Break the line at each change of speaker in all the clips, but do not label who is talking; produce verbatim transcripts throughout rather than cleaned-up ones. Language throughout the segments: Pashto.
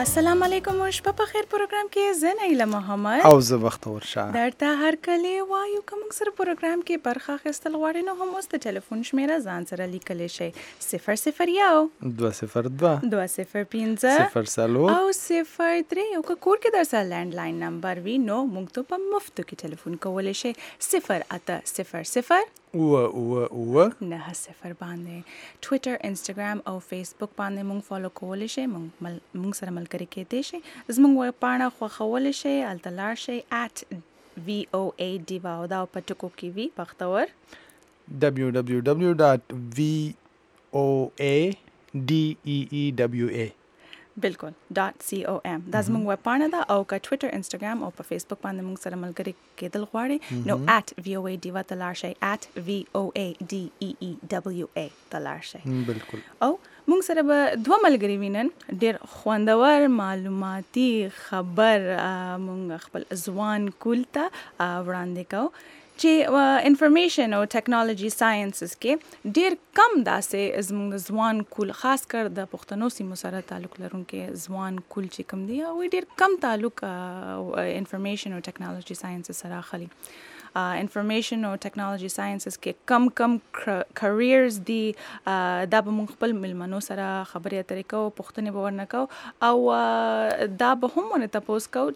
السلام علیکم و شپه په خیر پروګرام کې زه نایله محمد
او زه بختور شاه
درته هر کله وایو که موږ سره پروګرام کې برخه اخیستل غواړئ نو هم اوس د ټلیفون شمیره ځان سره لیکلی شئ صفر صفر یو
دوه صفر دوه
دوه صفر پنځه
صفر څلور
او صفر درې او که کور کې در سره لینډ لاین نمبر وي نو موږ ته په مفتو کې ټلیفون کولی شئ صفر اته صفر صفر
اوه اوه اوه
نه صفر باندې ټویټر انسټاګرام او فیسبوک باندې مونږ فالو کولی شئ مونږ مل مونږ سره ملګري کېدی شئ زموږ ویبپاڼه خوښولی شئ هلته لاړ شئ at وی او ای ډیوا او دا په ټکو کې وي بختور
دبلیو دبلیو دبلیو ډاټ وی او ای ډي ای ای دبلیو ای
بالکل ډاټ سی او ام دا زموږ ویبپاڼه ده او که ټویټر انسټاګرام او په فیسبوک باندې موږ سره ملګري کېدل غواړئ نو at وی او ای ډیوا ته لاړ شئ at وی او ای ډي ای ای ډبلیو ای ته لاړ شئ
بالکل
او موږ سره به دوه ملګري وینن ډېر خوندور معلوماتي خبر موږ خپل ځوان کول ته وړاندې کوو چې انفارمیشن او ټیکنالوژي ساينسز کې ډېر کم داسې زموږ ځوان کول خاص کر د پښتنو سیمو سره تعلق لرونکي ځوان کول چې کم دي او ډېر کم تعلق انفارمیشن او ټیکنالوژي ساينسز سره اخلي انفارمیشن او ټیکنالوژي ساينسز کې کم کم کریرز دي دا به موږ خپل ملمنو سره خبرې اترې کوو پوښتنې به ورنه کوو او دا به هم ونه تپوس کوو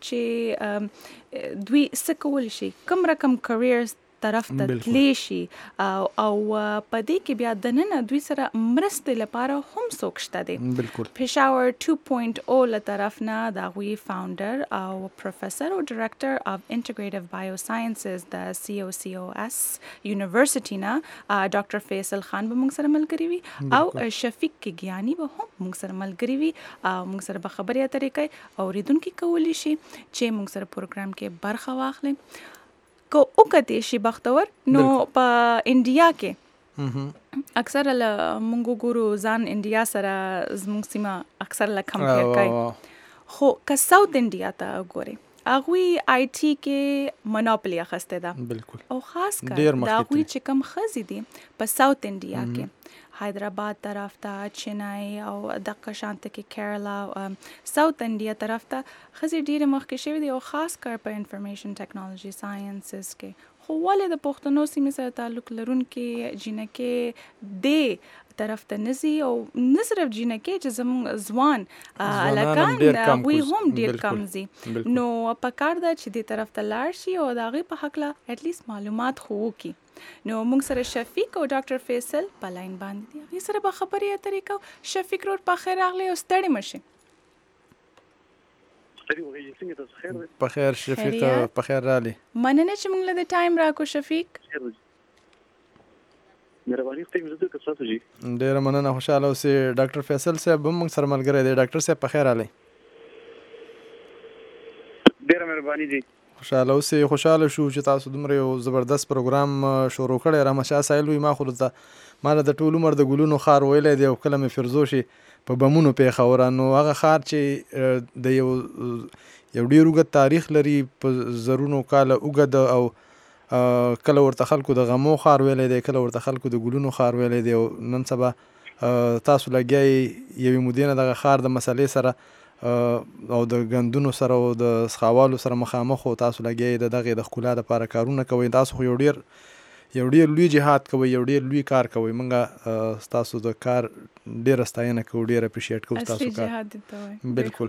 چې دوی څه کولی شي کوم رقم کریرز طرف ته تللی شي او په دې کې بیا دننه دوی سره مرستې لپاره هم څوک شته دی
بالکل
پېښور ټو پوینټ او له طرف نه د هغوی فاونډر او پروفیسر او ډایرکټر اف انټیګریټیو بایو ساینسز د سی او سی او اس یونیورسيټي نه ډاکټر فیصل خان به موږ سره ملګري وي او شفیق کیګیانی به هم موږ سره ملګري وي او موږ سره به خبرې اترې کوي اوریدونکي کولی شي چې موږ سره پروګرام کې برخه واخلي کو وکړې شي بختور نو په انډیا کې اکثر له مونږ ګورو ځان انډیا سره زموږ سیمه اکثر له کمپیر کوي خو که ساوث انډیا ته ګوري هغوی آی ټي کې مناپلي اخیستې ده
بالکل
او خاص کر د هغوی چې کم ښځې دي په ساوث انډیا کې حیدرآباد طرف ته چنای او دغه شانته کې کیرلا ساوث انډیا طرف ته ښځې ډېرې مخکې شوي دي او خاص کر په انفارمیشن ټیکنالوژي ساينسز کې خو ولې د پښتنو سیمې سره تعلق لرونکي جینکې دې طرف ته نزي او نه صرف جینکې چې زموږ ځوان هلکان هغوی هم ډېر کم ځي نو پکار ده چې دې طرف ته لاړ شي او د هغوی په هکله اټلیست معلومات خو وکړي نو موږ سره شفیق او ډاکټر فیصل په لاین باندې دي هغوی سره به خبرې اترې کوو شفیق رور په خیر راغلی او ستړي مه شئ
په خیر شفیق په خیر رالی
مننه چې موږ له د ټایم راکو شفیق
مهرباني ستاسو زده که تاسو جی
ډیر مننه خوشاله اوسئ ډاکټر فیصل صاحب هم موږ سره ملګری دی ډاکټر صاحب په خیر رالی
ډیر مهرباني دي
خوشاله اوسئ خوشاله شو چې تاسو دومره یو زبردست پروګرام شروع کړی رحمتشاه سایل وي ما خو ته ما د ټول عمر د ګلونو خار ویلی دی او کله مې فیروزو شي په بمونو پیښوره نو هغه خار چې د یو یو ډېر اوږد تاریخ لري په زرونو کاله اوږد او کله ورته خلکو د غمو خار ویلی دی کله ورته خلکو د ګلونو خار ویلی دی او نن سبا تاسو لګیا یې یوې مودې نه دغه خار د مسلې سره او د ګندونو سره او د سخاوالو سره مخامخ او تاسو لګیا یې د دغې د ښکلا دپاره کارونه کوئ تاسو خو یو ډېر یو ډېر لوی جهاد کوئ یو ډېر لوی کار کوئ موږ ستاسو د کار ډېره ستاینه کوو ډېر اپریشیټ کوو ستاسو کار بالکل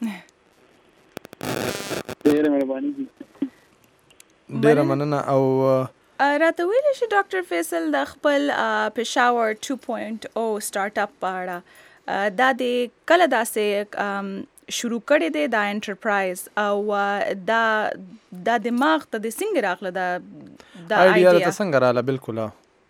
ډېره مهرباني دي
ډېره مننه او
راته ویلی شي ډاکټر فیصل د خپل پېښور ټو پوینټ او سټارټ اپ په اړه دا د کله داسې شروع کړی دی دا انټرپرایز او دا دا دماغ ته د څنګه راغله دا دا
آیډیا ته څنګه راغله بالکل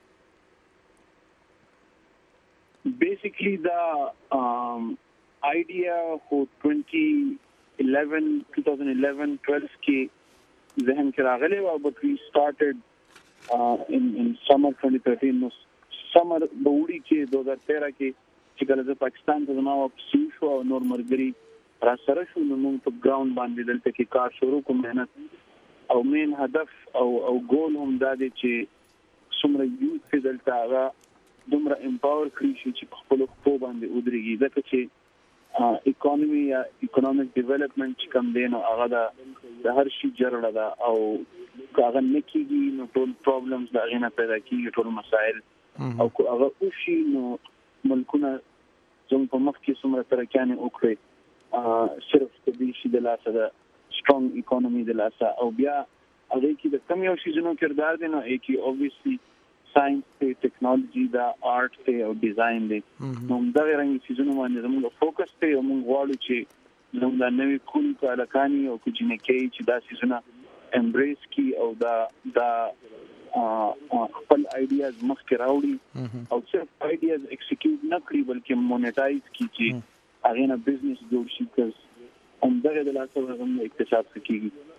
بیسیکلی دا آیډیا خو twenty eleven twenty eleven twelve کې ذهن کې راغلی و بٹ وی سٹارټډ ان ان سمر twenty thirteen نو سمر د وړي کې two thousand thirteen کې چې کله د پاکستان ته زما واپس شو او نور مرګري را سره شو نو موږ په ګراوند باندې دلته کې کار شروع کوم مهنت او مین هدف او او ګول هم دا دی چې څومره یوث دلته هغه دومره امپاور کړي شي چې په خپل خپل باندې ودرېږي ځکه چې اکانومي یا اکونومیک ډیولپمنٹ چې کوم دی نو هغه د هر شي جوړه ده او هغه نکېږي نو ټول پرابلمز دا غینه پیدا کیږي ټول مسائل او هغه او شي نو ملکونه زموږ په مخ کې څومره ترکیانې وکړي صرف د دې شي د لاسه د سټرونګ اکانومي د لاسه او بیا هغه کې د کم یو شي زنو کردار دی نو کې اوبویسلی ساينس ته ټیکنالوژي دا آرټ ته او ډیزاین دی نو دا رنګ سيزونه باندې زموږ فوکس ته او موږ غواړو چې زموږ د نوې کول کالکانی او کوجنکی چې دا سيزونه امبریس کی او دا دا خپل آیډیاز مخکې راوړي او صرف آیډیاز ایکسیکیوټ نه کړي بلکې مونیټایز کی چې هغه نه بزنس جوړ شي کز هم دغه د لاسه زموږ اقتصاد کېږي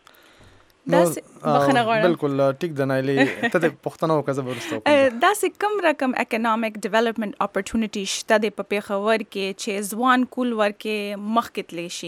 بالکل ټیک د نایلې ته د پښتنو کزه ورستو
دا سې کم رقم اکونومیک ډیولپمنٹ اپورتونټی شته د پېښور کې چې ځوان کول ورکه مخکې تلی شي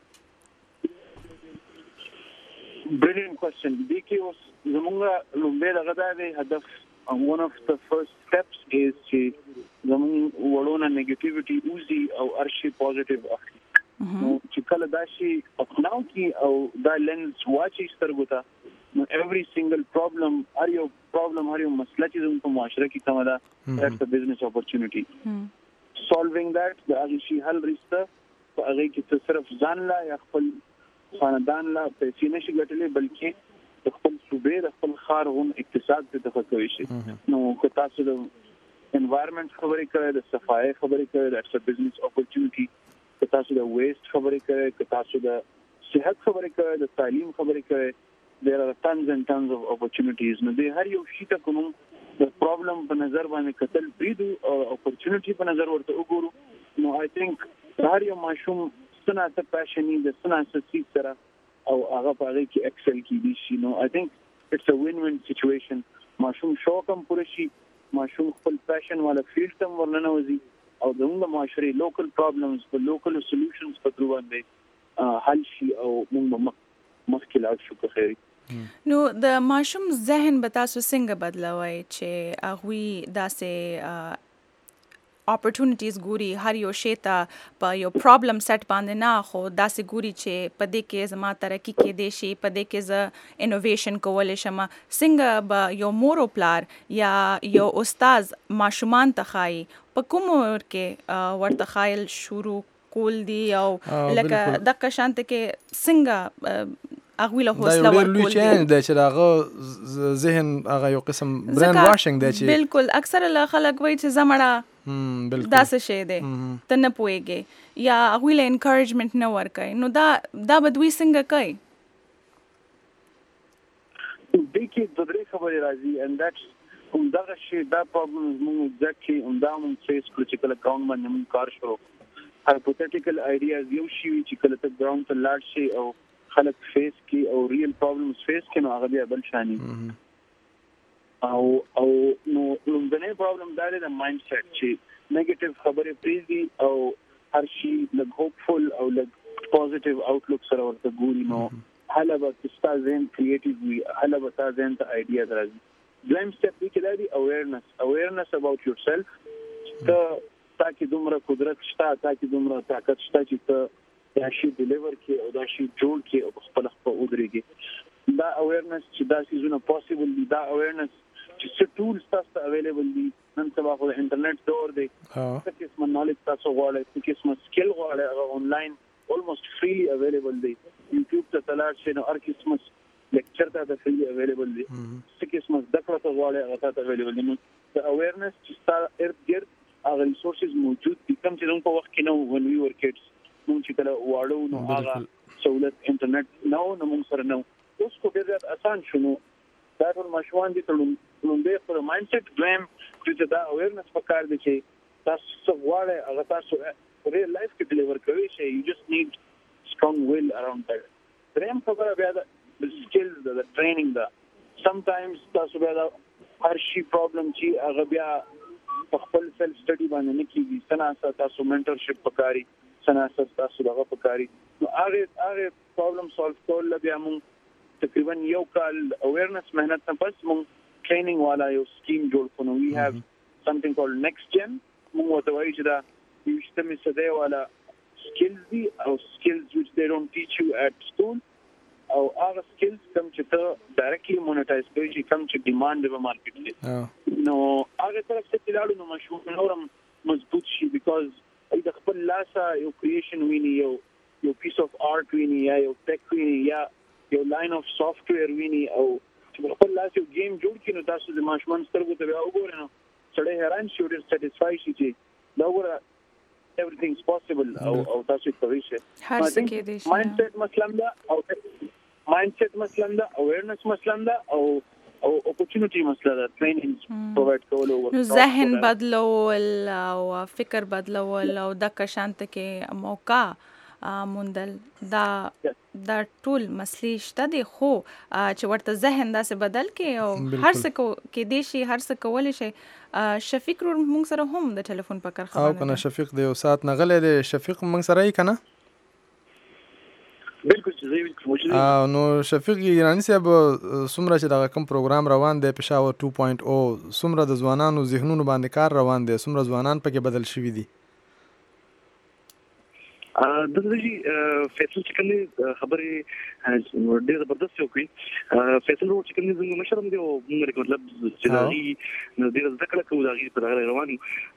Brilliant question. D K was زمونږ لومبه دغه د هدف one of the first steps is چې زمونږ وړونه نیگیټیویټي اوزي او ارشي پوزټیو اخلي نو چې کله دا شي اپناو کی او دا لینز واچي سترګو ته نو every single problem هر یو problem هر یو مسله چې زموږ په معاشره کې کومه ده that's a business opportunity solving that دا هغه شي حل رسته په هغه کې صرف ځان لا یا خپل خاندان لا پیسې نشي ګټلې بلکې د خپل صوبې د خپل ښار غون اقتصاد ته تفکر شي نو که تاسو د environment خبرې کوئ د صفایي خبرې کوئ that's a business opportunity که تاسو د ویسټ خبرې کوئ که تاسو د صحت خبرې کوئ د تعلیم خبرې کوئ there are tons and tons of opportunities نو د هر یو شي ته کوم د پرابلم په نظر باندې کتل بریدو او opportunity په نظر ورته وګورو نو I think هر یو ماشوم سنا ته پاشنی د سنا سسی سره او هغه په هغه کې اکسل کیږي شي نو I think it's a win-win situation ماشوم شوقم پوره شي ماشوم خپل پاشن والا فیلډ تم ورننه وځي او دغه معاشري لوکل پرابلمز په لوکل سولوشنز په تر باندې حل شي او موږ مخکې لاړ شو په خیری
نو د ماشوم ذهن به تاسو څنګه بدلوي چې هغه داسې اپورتونټیز ګوري هر یو شی ته په یو پرابلم سیټ باندې نه خو داسې ګوري چې په دې کې زما ترقی کې دی شي په دې کې ز انوویشن کول شم څنګه به یو مور او پلار یا یو استاد ماشومان ته خای په کوم ور کې ورته خایل شروع کول دی او لکه دغه شانت کې څنګه اغوی له حوصله ورکول
دی ډېر لوی چې هغه ذهن هغه یو قسم برین واشنګ دی چې
بالکل اکثر له خلک وایي چې زمړه دا څه شی دی ته نه پوهېږې یا هغوی له انکریجمنټ نه ورکوي نو دا دا به دوی څنګه کوي
دې کې د درې خبرې راځي and that's همدغه شی دا پرابلم موږ exactly همدا موږ فیس کړو چې کله ګراوند باندې موږ کار شروع hypothetical ideas یو شی چې کله ته ګراوند ته لاړ شي او خلک فیس کی او ریل پرابلمز فیس کی نو هغه بیا بل شانی او او نو لومبنه پرابلم دا دی د مایند سیټ چې نیگیټیو خبرې پریږدي او هر شي لږ هوپفل او لږ پوزټیو آوټلک سره ورته ګوري نو هله به تاسو ذهن کریټیو وي هله به تاسو ذهن ته آیډیاز راځي دویم سټپ دی چې دا دی اویرنس اویرنس اباوت یور سیلف ته تاکي دومره قدرت شته تاکي دومره طاقت شته چې ته دا شي ډیلیور کې او دا شي جوړ کې او خپل خپل ودرېږي دا اویرنس چې دا سيزونه پوسیبل دي دا اویرنس چې څه ټولز تاسو اویلیبل دي نن سبا خو انټرنیټ دور دی څه قسمه نالج تاسو غواړئ څه قسمه سکل غواړئ هغه انلاین almost freely available دی یوټیوب ته تلاړ شئ نو هر قسمه لیکچر ته freely available دی څه قسمه زده کړه ته غواړئ هغه ته available دی نو د اویرنس چې تاسو ارد ګرد هغه ریسورسز موجود دي کوم چې موږ په وخت کې نو when we were kids موږ چې کله واړو نو هغه سہولت انټرنیټ نو نو موږ سره نو اوس کو ډېر آسان شونه دا ټول مشوان دي ټول لومبه پر مایند سیټ دویم چې دا اویرنس پکار دي چې تاسو څو غواړئ هغه تاسو ریل لایف کې ډیلیور کوي شي you just need strong will around that دریم خبره بیا د سکلز د ټریننګ دا sometimes تاسو بیا هر شي پرابلم چې هغه بیا خپل سیلف سټډي باندې نه کیږي سناسه تاسو منټرشپ پکاري سناسه تاسو دغه پکاري نو هغه هغه پرابلم سولف کول بیا موږ تقریبا یو کال اویرنس مهنت نه پس موږ ټریننګ والا یو سکیم جوړ کړو we have something called next gen موږ ته وایي چې دا یو شتمه سده والا skills دي او skills which they don't teach you at school او هغه skills کوم چې ته directly monetize کوي کوم چې demand په market کې نو هغه طرف ته تلاړو نو مشهور نورم مضبوط شي because اې د خپل لاسه یو creation ویني یو یو piece of art ویني یا یو tech ویني یا یو line of software ویني او چې خپل لاس یو game جوړ کړي نو تاسو د ماشومان سترګو ته بیا وګورئ نو سړی حیران شي او ډېر satisfied شي چې دا وګوره everything's possible او او تاسو کوي شي
هر څه کې دي
mindset مثلا دا او mindset مثلا دا awareness مثلا دا او او opportunity مثلا دا training provide کول او
نو ذهن بدلول او فکر بدلول او د کشانت کې موقع موندل دا دا ټول مسلې شته دي خو چې ورته ذهن داسې بدل کې او هر څه کې دي شي هر څه کولی شي شفیق رو موږ سره هم د ټلیفون په کار خبرونه
او کنه شفیق دی او سات نغلې دی شفیق موږ سره یې کنه
بالکل چې زه ویل
نو شفیق ایرانی صاحب څومره چې دا کوم پروګرام روان دی پېښور two point oh څومره د ځوانانو ذهنونو باندې کار روان دی څومره ځوانان پکې بدل شوي دي
د دې فیصل چې کومه خبره ډېر زبردست یو کوي فیصل ورو چې کومه زموږ مشرم دی او موږ مطلب چې دا غي ډېر ذکر کوو دا غي په هغه روانو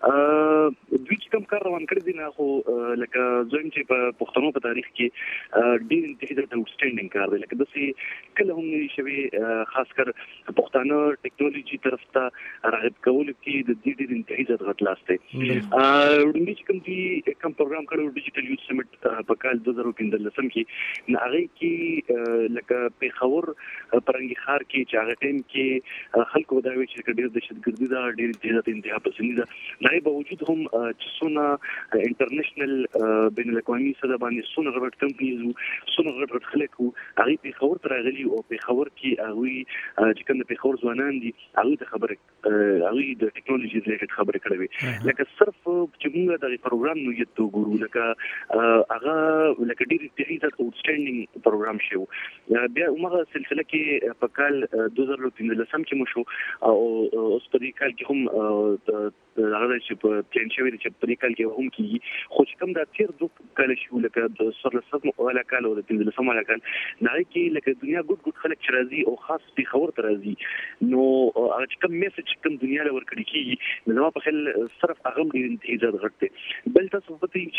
دوی چې کوم کار روان کړی دي نه خو لکه زم چې په پښتنو په تاریخ کې ډېر انتهایی د اوټسټینډینګ کار دی لکه داسې کله هم شوی خاص کر پښتانه ټیکنالوژي طرف ته راغب کول کې د دې ډېر انتهایی غټ لاس دی ورته چې کوم دي کوم پروګرام کړو ډیجیټل یوث سمټ په کال two thousand fifteen کې نه هغه کې لکه پیښور پرنګي خار کې چې هغه ټیم کې خلکو دا وی چې ډېر دهشتګردي دا ډېر تیزه انتها پسندي دا نه باوجود هم چې سونه انټرنیشنل بین الاقوامي سره باندې سونه غټ کمپنیز سونه غټ خلکو هغه پیښور تر غلي او پیښور کې هغه چې کوم پیښور ځوانان دي هغه ته خبره هغه د ټیکنالوژي ریلیټډ خبره کړې لکه صرف چې موږ د پروګرام نو یو ګورو لکه هغه لکه ډېر انتهایی اوټسټینډینګ پروګرام شو بیا عمره سلسله کې په کال two thousand fifteen کې مو شو او اوس په دې کال کې هم هغه چې په پلان شوی چې په دې کال کې هم کیږي خو چې کوم دا تیر دوه کال شو لکه د سرلسم ولا کال او د پنځلسم ولا کال نه کې لکه دنیا ګډ ګډ خلک چې راځي او خاص په خبر ته راځي نو هغه چې کوم میسج کوم دنیا له ورکړي کیږي نو په خل صرف هغه ډېر انتهایی غټ دی بل تاسو په دې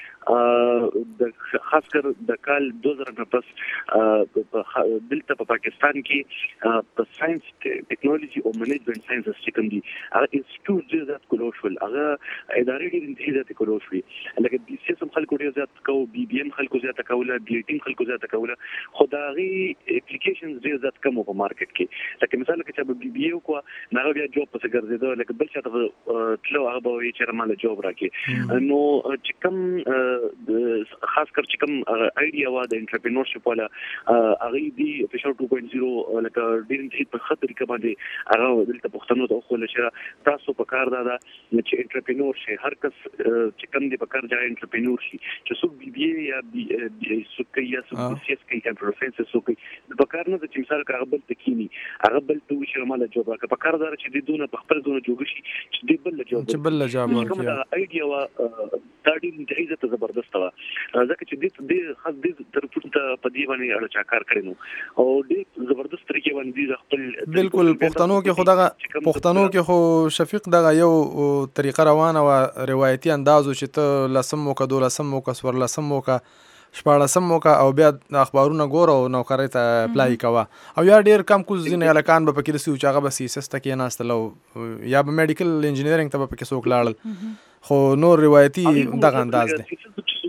چې د خاص کر د کال two thousand نه پس دلته په پاکستان کې په ساينس ټیکنالوژي او منیجمنت ساينسز چې کوم دي هغه انسټیټیوټ ذات کولوشل هغه ادارې ډېر انتهایی ذات کولوشل لکه بي سي سم خلکو ډېر زیات کو بي بي ام خلکو زیات کوله بي ټیم خلکو زیات کوله خدایي اپلیکیشنز ډېر زیات کم په مارکیټ کې لکه مثال کې چې بي بي او کو نه بیا جوب پس ګرځیدو لکه بل څه ته تلو هغه به وي چې مال جوب راکې نو چې کوم خاص کر چې کوم آیډیا وا د انټرپرینورشپ ولا هغه دی فشر two point oh لکه ډېر انتهایی په خطر کې باندې هغه دلته پښتنو ته خو لشه تاسو په کار دا چې انټرپرینور شي هر کس چې کوم دی په کار ځای انټرپرینور شي چې څوک بي بي یا بي څوک یا څوک سي اس کې کمپیوټر ساينس څوک په کار نه چې مثال هغه بل تکینی هغه بل ته وشي مال جواب راکړه په کار دار چې د دونه په خپل دونه جوړ شي چې د بل جواب
چې بل جواب ورکړي
کومه آیډیا وا دا ډېر انتهایی ته زبردست و ځکه چې د دې خاص د طرفونو ته په دی باندې اړه چا کار کړي نو او ډېر زبردست طریقې باندې خپل
بالکل پښتنو کې خدغه پښتنو کې خو شفیق دغه یو طریقه روانه و روایتي اندازو چې ته لسم موکه دولسم موکه سور لسم موکه شپاړسم موکه او بیا اخبارونه ګوره او نوکرۍ ته اپلای کوه او یا ډېر کم کوز ځینې هلکان به پکې داسې و چې هغه به سی ایس ایس ته کېناستل او یا به میډیکل انجینرینګ ته به پکې څوک لاړل خو نور روایتي دغه انداز دی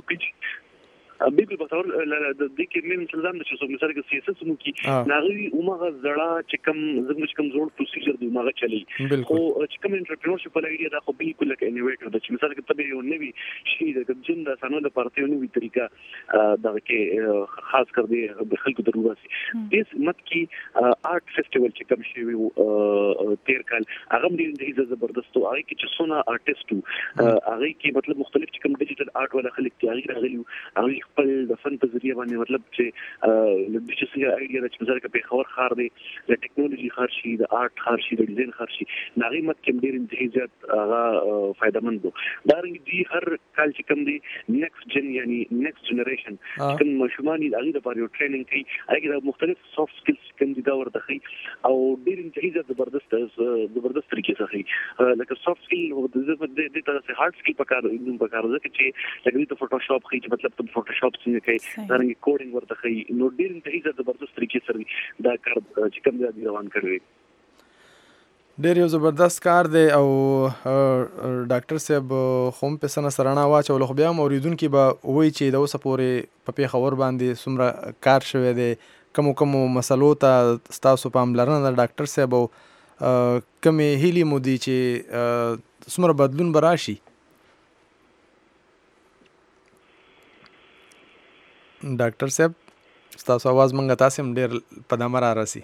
بالکل بطور د دې کې من تلزم چې څو مثال کې سیاست مو کې ناغي عمره زړه چې کم زموږ کوم زوړ پروسیجر دی عمره چلی خو چې کوم انټرپرینورشپ په لګي دا خو بالکل لکه انوویټر د چې مثال کې تبې یو نوی شي د جن د سانو د پارتي یو نوی طریقه دا کې خاص کر دی خلکو ضرورت دي اس مت کې آرت فیسټیوال چې کوم شي تیر کال هغه ډیر ډیر زبردست او هغه کې چې څونه آرټیسټو هغه کې مطلب مختلف چې کوم ډیجیټل آرټ ولا خلک تیاری راغلي هغه خپل د فن په ذریعہ باندې مطلب چې د دې څه ایډیا چې مثلا په خور خار دی د ټیکنالوژي خار شي د آرټ خار شي د ډیزاین خار شي ناغي مت کې ډیر انتهایی زیات هغه فائدہ مند دي دا رنګ دي هر کال چې کوم دي نیکسټ جن یعنی نیکسټ جنریشن کوم مشماني هغه د پاره ټریننګ کوي هغه د مختلف سافټ سکلز کوم دي دا ورته کوي او ډیر انتهایی زیات زبردست زبردست طریقې سره لکه سافټ سکل او د دې ته هارد سکل پکاره انه پکاره ځکه چې لکه د فوټوشاپ کوي چې مطلب ته فوټوشاپ څنګه کوي دا رنګ کوډینګ ورته کوي نو ډیر انتهایی زیات زبردست طریقې سره دا کار چې کوم دی روان کړی
ډیر یو زبردست کار دی او ډاکټر صاحب خوم په سنه سرانه واچول خو بیا موریدونکو به وایي چې د اوسه پورې په پیښور باندې څومره کار شوی دی کوم کوم مسلو ته ستاسو پاملرنه د ډاکټر صاحب او کومې هیلې مو دي چې څومره بدلون به راشي ډاکټر صاحب ستاسو आवाज مونږ تاسو هم ډیر په دمر راسي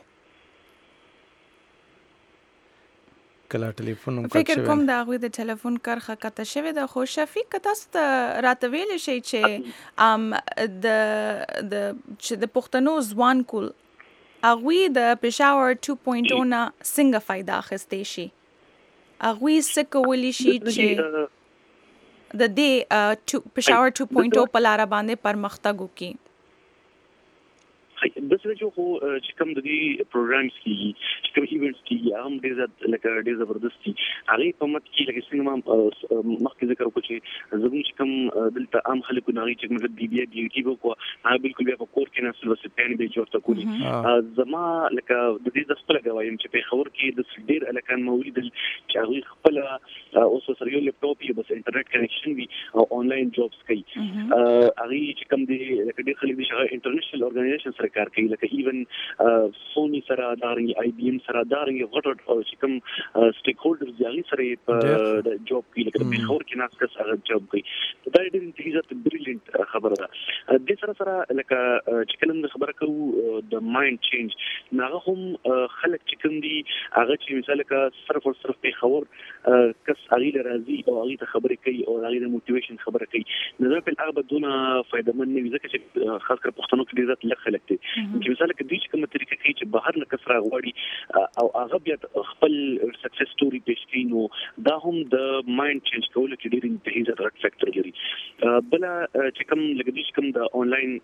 کله ټلیفون هم
فکر کوم دا غوي د ټلیفون کرخه کته شوی د خو شفیق تاسو ته راته ویل شي چې ام د د چې د پښتنو ځوان کول اغوی د پېښور two point oh نه څنګه فائدہ اخیستې شي اغوی څه کولی شي چې د دې پېښور two point oh په لار باندې پرمختګ وکړي
د څه چې خو چې کوم د دې پروګرامز کې چې کوم ایونټس کې هم ډېر زیات لکه ډېر زبردست دي هغه په مت کې لکه څنګه ما مخکې ذکر وکړ چې زموږ چې کوم دلته عام خلکو نه چې موږ بي بي بي ټي وکړو هغه بالکل بیا په کور کې نه سلوس پېن به جوړ تکولي زما لکه د دې د خپل غوایم چې په خبر کې د ډېر الکان مولید چې هغه خپل اوس سره یو لپټاپ یو بس انټرنیټ کنیکشن وي او انلاین جابس کوي هغه چې کوم دي لکه ډېر خلک دي چې انټرنیشنل اورګنایزیشن سره کار کوي لکه ایون سونی سره دارنګ آی بی ایم سره دارنګ غټ چې کوم سټیک هولډرز دي هغه سره په جاب کې لکه په خور کې ناس کس هغه جاب کوي دا ډېر انتهایی بریلیانت خبره ده د سره سره لکه چې کوم خبره کوو د مایند چینج هغه هم خلک چې کوم دي هغه چې مثال کا صرف او صرف په خور کس هغه راځي او هغه ته خبرې کوي او هغه د موټیویشن خبره کوي نو په هغه بدونه فائدہ مند نه وي ځکه چې خاص کر پښتنو کې ډېر لږ خلک دي چې مثال کې د کومه طریقه کې چې بهر نه کسره غوړي او هغه بیا خپل سکسس سټوري پېښ کوي نو دا هم د مایند چینج کول کې ډېر انتهایی ضرورت فیکټر لري بل چې کوم لکه د کوم د انلاین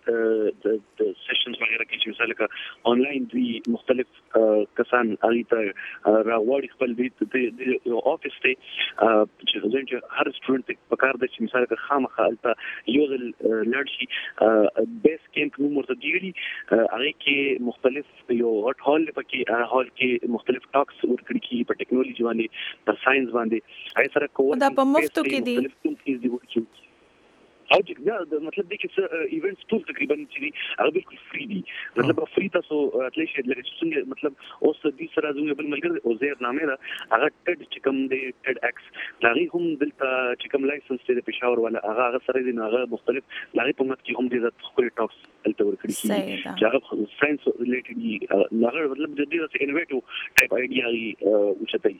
د سیشنز وغیرہ کې چې مثال کې انلاین دی مختلف کسان هغه ته راوړي خپل د افیس ته چې ځکه هر سټوډنټ په کار د چې مثال کې خامخا الته یو ځل لړ شي بیس کیمپ نو مرته دیږي هغه کې مختلف یو هټ هال پکې هال کې مختلف ټاکس ورکړي کی په ټیکنالوژي باندې په ساينس باندې هغه سره کوو
دا په مفتو کې دي
او چې دا مطلب دی چې ایونټس ټول تقریبا چې دي هغه بالکل فری دي مطلب فری تاسو اتلی شي لکه څنګه مطلب اوس د دې سره زموږ بل ملګری او زیر نامه ده هغه ټډ چې کوم دی ټډ ایکس لاغي هم دلته چې کوم لایسنس دی په پېښور ولا هغه هغه سره دی هغه مختلف لاغي په مت کې هم دي خپل ټاکس دلته ورکړي شي چې هغه ساينس ریلیټډ دي هغه مطلب د دې څه انوویټیو ټایپ ایډیا وشته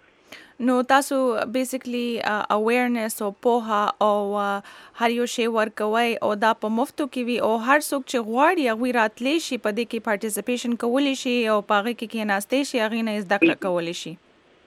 نو تاسو بیسیکلی اویرنس او پوها او هر یو شی ورکوي او دا په مفتو کې وي او هر څوک چې غواړي هغه راتلی شي په دې کې پارټیسیپیشن کولی شي او پاغه کې کې ناشته شي هغه نه زده کړه کولی شي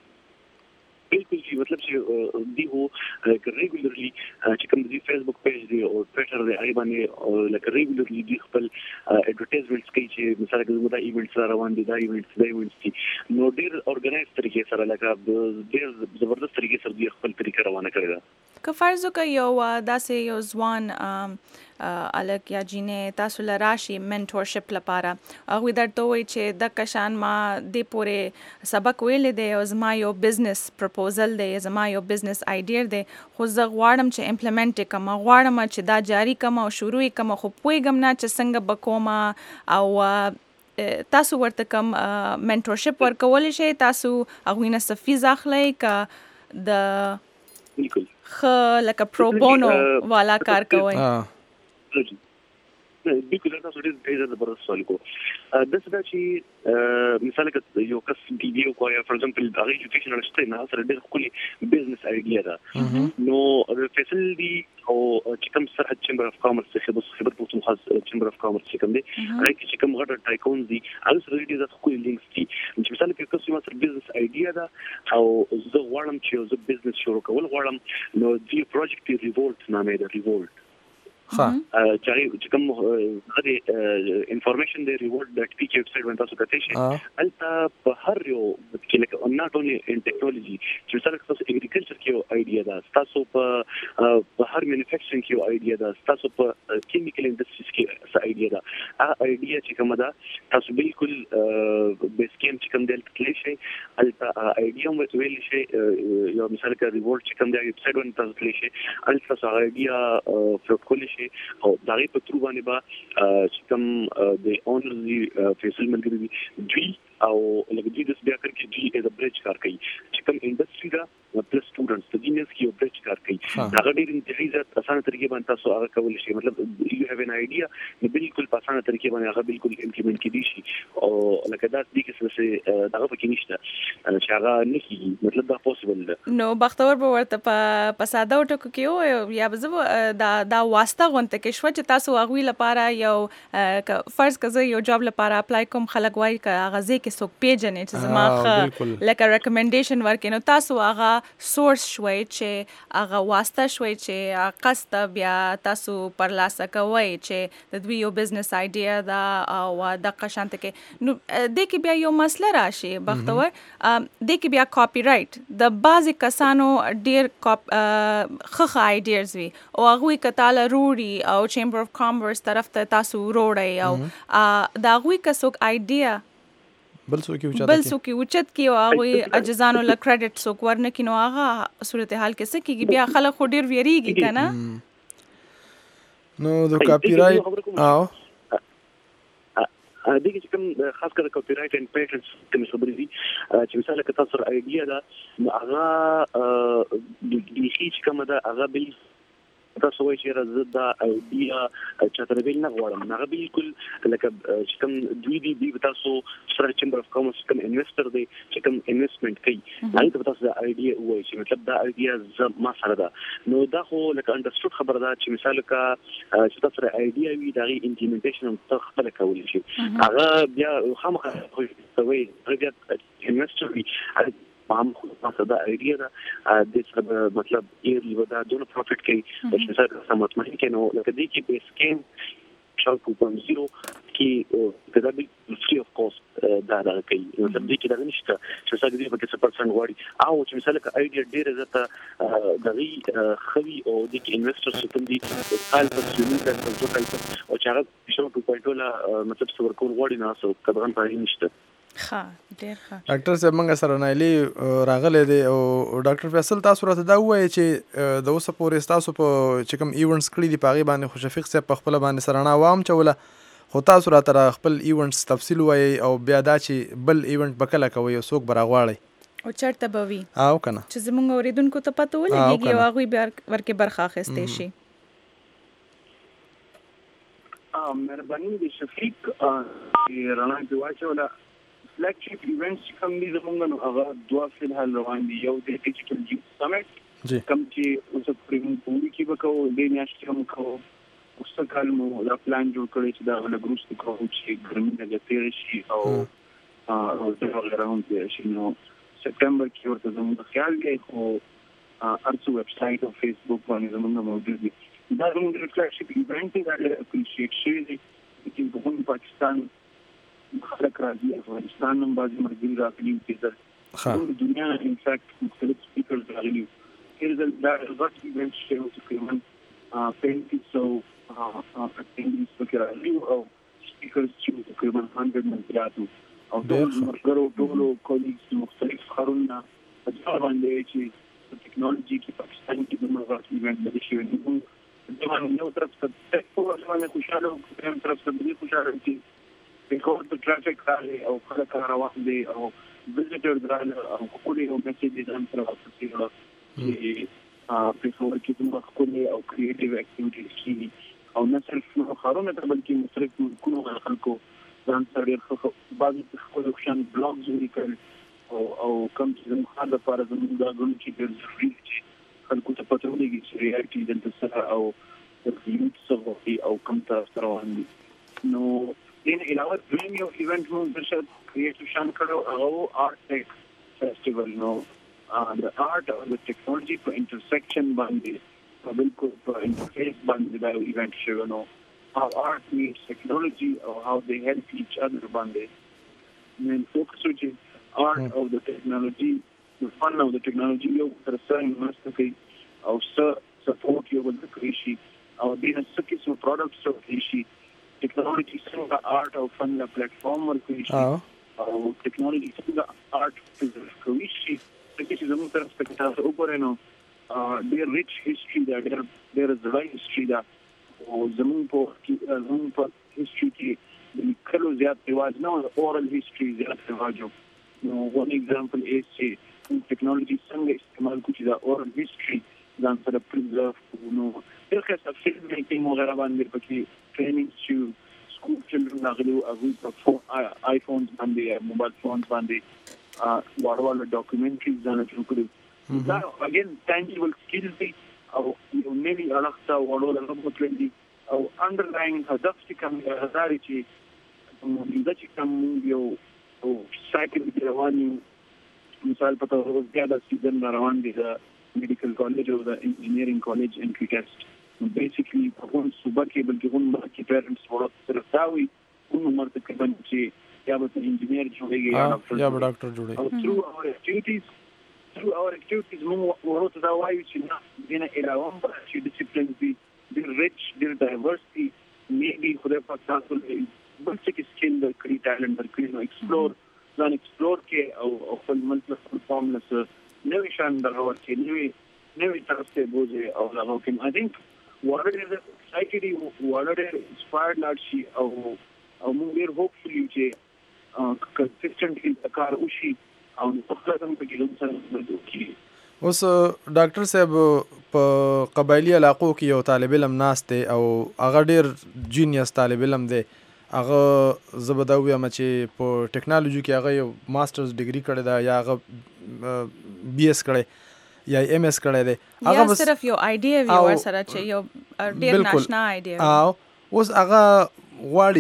بالکل چې مطلب چې دی هو ریګولرلی چې کوم دی فیسبوک پیج دی او ټویټر دی هغه باندې لکه ریګولرلی دی خپل اډورټایزمنټس کوي چې مثلا کوم دا ایونټس روان دي دا ایونټس دا ایونټس نو ډیر اورګنایز طریقې سره لکه ډیر زبردست طریقې سره دی خپل طریقې روانه کړی دا
که فرض وکړو یو داسې یو ځوان الک یا جینې تاسو لراشي منټورشپ لپاره هغه درته وایي چې د کشان ما د پوره سبق ویل دی او زما یو بزنس پروپوزل دی زما یو بزنس آیډیا دی خو زه غواړم چې امپلیمنټ کړم غواړم چې دا جاری کړم او شروع کړم خو پوهیږم نه چې څنګه بکوم او تاسو ورته کوم منټورشپ ورکول شي تاسو هغه نه سفیز اخلي ک د
بالکل
خ لکه پرو بونو والا کار کوي
بالکل تاسو ډېر زبردست سوال کو د څه دا چې مثال کې یو کس ویډیو کوي فور ایگزامپل هغه ایجوکیشنل شته نه سره ډېر خولي بزنس ایډیا ده نو فیصل دی او چې کوم سره چیمبر اف کامرس څخه د خبر په مخاص چیمبر اف کامرس چې کوم دی هغه چې کوم غټ ټایکون دي هغه سره ډېر زیات خولي لینکس دي چې مثال کې کس یو سره بزنس ایډیا ده او زه غواړم چې زه بزنس شروع کول غواړم نو دی پروجیکټ ریولټ نامه ده ریولټ
ها
چې کوم غوړي انفارمیشن دی ریورډ د ټی کی ویب سټ باندې تاسو کته شي البته په هر یو کې لکه ناٹ اونلی ان ټیکنالوژي چې سره تاسو اګریکلچر کې یو ایډیا ده تاسو په په هر مینوفیکچرینګ کې یو ایډیا ده تاسو په کیمیکل انډستریز کې څه ایډیا ده هغه ایډیا چې کومه ده تاسو بالکل بیس کیمپ چې کوم دلته تللی شي البته ایډیا مو ویل شي یو مثال کې ریورډ چې کوم دی ویب سټ باندې تاسو تللی شي البته هغه ایډیا فلوټ کولی او دغه په تر باندې با چې کوم د اونر دی فیصل ملګری دی دوی او لکه دوی د بیا کار کې دوی از ا برج کار کوي چې کوم انډستری دا پلس سټوډنټس د دینس کې یو برج کار کوي هغه ډېر انتهایی ځات اسانه طریقې باندې تاسو هغه کول شي مطلب یو هاف ان ایډیا نو بالکل په اسانه طریقې باندې هغه بالکل امپلیمنٹ کړي شي او لکه دا د کې څه دغه پکې نشته چې هغه نه کیږي مطلب دا پوسیبل ده
نو بختور به ورته په ساده ټکو کې یا به دا دا واسطه غونته کې شو چې تاسو هغه لپاره یو فرض کزه یو جاب لپاره اپلای کوم خلک وای ک غزه کې څوک پیژنې چې زما لکه ریکمنډیشن ورکینو تاسو هغه سورس شوي چې هغه واسطه شوي چې قصد بیا تاسو پر لاسه کوي چې د دوی یو بزنس ایډیا دا او د قشانت کې نو د کې بیا یو مسله راشي بختور د کې بیا کاپی رائټ د بعضی کسانو ډیر خخ ایډیاز وي او هغه کتاله روړي او چیمبر اف کامرس طرف ته تاسو روړی او دا هغه کسوک ایډیا
بل څوک یو چاته
بل څوک یو چت کې او هغه اجزانو ل کریډټ څوک ورنه کینو هغه صورتحال کې څه کېږي بیا خلک خو ډیر ویریږي کنه
نو د کاپی رائټ او
دغه چې کوم خاص کر کاپی رائټ اند پیټنټس کوم خبرې دي چې مثال کې تاسو ایډیا دا هغه د دې چې کوم دا هغه بل تاسو وایي چې راځه دا ایډیا چې تر ویل نه غواړم هغه بالکل لکه چې کوم دوی دی دی تاسو سره چیمبر اف کامرس کوم انویسټر دی چې کوم انویسټمنت کوي هغه ته تاسو دا ایډیا وایي چې مطلب دا ایډیا ز ما سره ده نو دا خو لکه انډرسټود خبره ده چې مثال کا چې تاسو سره ایډیا وي دا امپلیمنټیشن هم خپل کولی شي هغه بیا خامخا کوي هغه بیا انویسټر وي پام خو تاسو دا ایډیا دا د څه مطلب ایرلی ودا دونه پروفټ کوي چې مثلا سمات مې کې نو لکه دې کې بیس کیم شاو په زیرو کې دا به فری اف کاست دا دا کوي نو دې کې دا نشته چې څنګه دې په څه پرسنټ وړي او چې مثلا کا ایډیا ډیره زته دغه خوي او د انویسټر ستون دي کال په سیمه کې په ټول او چې هغه شاو په پوینټولا مطلب څور کول وړي نه سو کبران پای نشته
ها ډیر ښه
ډاکټر صاحب موږ سره نایلی راغلی دی او ډاکټر فیصل تاسو راته دا ووایي چې د اوسه پورې تاسو په چې کوم ایونټس کړي دي په هغې باندې خو شفیق صاحب په خپله باندې سرڼا وام چوله خو تاسو راته خپل ایونټس تفصیل ووایي او بیا دا چې بل ایونټ به کله کوئ او څوک به راغواړئ
او چېرته به وي
او که نه
چې زموږ اورېدونکو ته پته ولګېږي او هغوی بیا ورکې برخه اخیستی شي
مهرباني د شفیق رڼا کې واچوله فلیگشپ ایونټس کوم دي زمونږ نو هغه دوه فلحال روان دي یو د ډیجیټل یوث سمټ کوم چې اوس په پوری کې وکاو د میاشتې هم کوو اوس کال مو دا پلان جوړ کړی چې دا له ګروپ څخه کوو چې ګرمي نه تیر شي او او دا وغیرہ هم تیر شي نو سپټمبر کې ورته زموږ خیال دی خو ارڅو ویب سټ او فیسبوک باندې زموږ موجود دي دا زموږ د فلیگشپ ایونټ دی دا اپریشیټ شي چې په کوم پاکستان خلک راځي افغانستان هم بعضې مرګري راغلي چې د دنیا ان فیکټ مختلف سپیکرز راغلي کې دا غټ ایونټ چې یو تقریبا پینتیس سو اټینډنس پکې راغلي او سپیکرز چې تقریبا هنډرډ نه زیات او ټول ملګرو ټولو کولیګز مختلف ښارونه په دې باندې چې په ټیکنالوژي کې پاکستان کې دومره غټ ایونټ لري شوی دی د باندې یو طرف ته په ورته خوشاله او بل طرف ته دې خوشاله دي بیکوز د ټرافیک راغلی او خلک روان دي او ویزیټرز راغلي او ښکلي او میسیجز هم سره واپسې چې په فور کې دومره ښکلي او کریټیو اکټیویټیز کېږي او نه صرف نو خارونه ته بلکې مختلف ملکونو خلکو ځان سره ډېر بعضې خپل شان بلاګز ولیکل او او کوم چې زموږ خار لپاره زموږ دا ګڼو چې ډېر ضروري دي چې خلکو ته پته ولګي چې ریالټي دلته سره او د یوټ څه او کوم طرف ته روان دي. نو دین علاوه دویم یو ایونټ مو د شت کریټیو شان کړو او آرټ ټیک فیسټیوال. نو د آرټ او د ټیکنالوژي په انټرسیکشن باندې په بالکل په انټرفیس باندې دا ایونټ شوی. نو how art meets technology or how they help each other باندې نن فوکس وکړي art of the technology, the fun of the technology یو تر څنګه مرسته کوي او څه سپورټ یو بل کوي شي او دینه څه کیسه پروډکټس او شي ټیکنالوژي څنګه آرټ او فن له پلیټفارم ورکوي شي او ټیکنالوژي څنګه آرټ پرزرو کوي شي چې زموږ طرف څخه تاسو وګورئ نو ډېر ریچ هیستوري دا ډېر ډېر زړه هیستوري دا او زموږ په زموږ په هیستوري کې د لیکلو زیات رواج نه او اورال هیستوري زیات رواج و. نو one example is چې ټیکنالوژي څنګه استعمال کوي چې دا اورال هیستوري ځان سره پرزرو کوو. نو ډېر ښه فلم میکینګ وغیره باندې پکې ټریننګ چې سکول چلډرن راغلي هغوی په آیفونز باندې موبایل فونز باندې واړه واړه ډاکومنټریز ځان جوړ کړي. دا اګین ټانجیبل سکیلز دي او یو نوي اړخ ته وړو لږ دي او انډرلاینګ هدف چې کوم هزارې چې موږ چې کوم یو او سایکل کې روان یو مثال په توګه زیاده سیزن روان دي د میډیکل کالج او د انجینیرینګ کالج انټری ټیسټ. بیسیکلی په کوم صوبه کې بلکې کوم باندې پیرنټس ورته صرف داوي کوم مرته کې باندې یا به انجینیر جوړيږي
یا به ډاکټر جوړيږي.
او through our activities through our activities موږ ورته دا وایو چې نه دینه علاوه چې ډیسپلین دي د ریچ د ډایورسټي میبي خو په تاسو بل څه کې سکیل د کری ټالنت د کری نو ایکسپلور ځان ایکسپلور کې او خپل منطقه پرفارم نس نوې شان درور کې نوې نوې طرف ته بوزي او هغه کې I think whatever society whatever inspired not she او او موږ hopefully چې consistently کار وشي او په خپل ځم په کې لږ څه.
اوس ډاکټر صاحب په قبایلی علاقو کې یو طالب علم ناست دی او هغه ډیر جینیس طالب علم دی. هغه زه به دا ووایم چې په ټیکنالوژي کې هغه یو ماسټرز ډیګري کړې ده یا هغه بي ایس کړی یا ایم ایس کړی دی.
هغه صرف یو آیډیا وي ورسره چې یو ډیر ناشنا آیډیا
او اوس هغه غواړي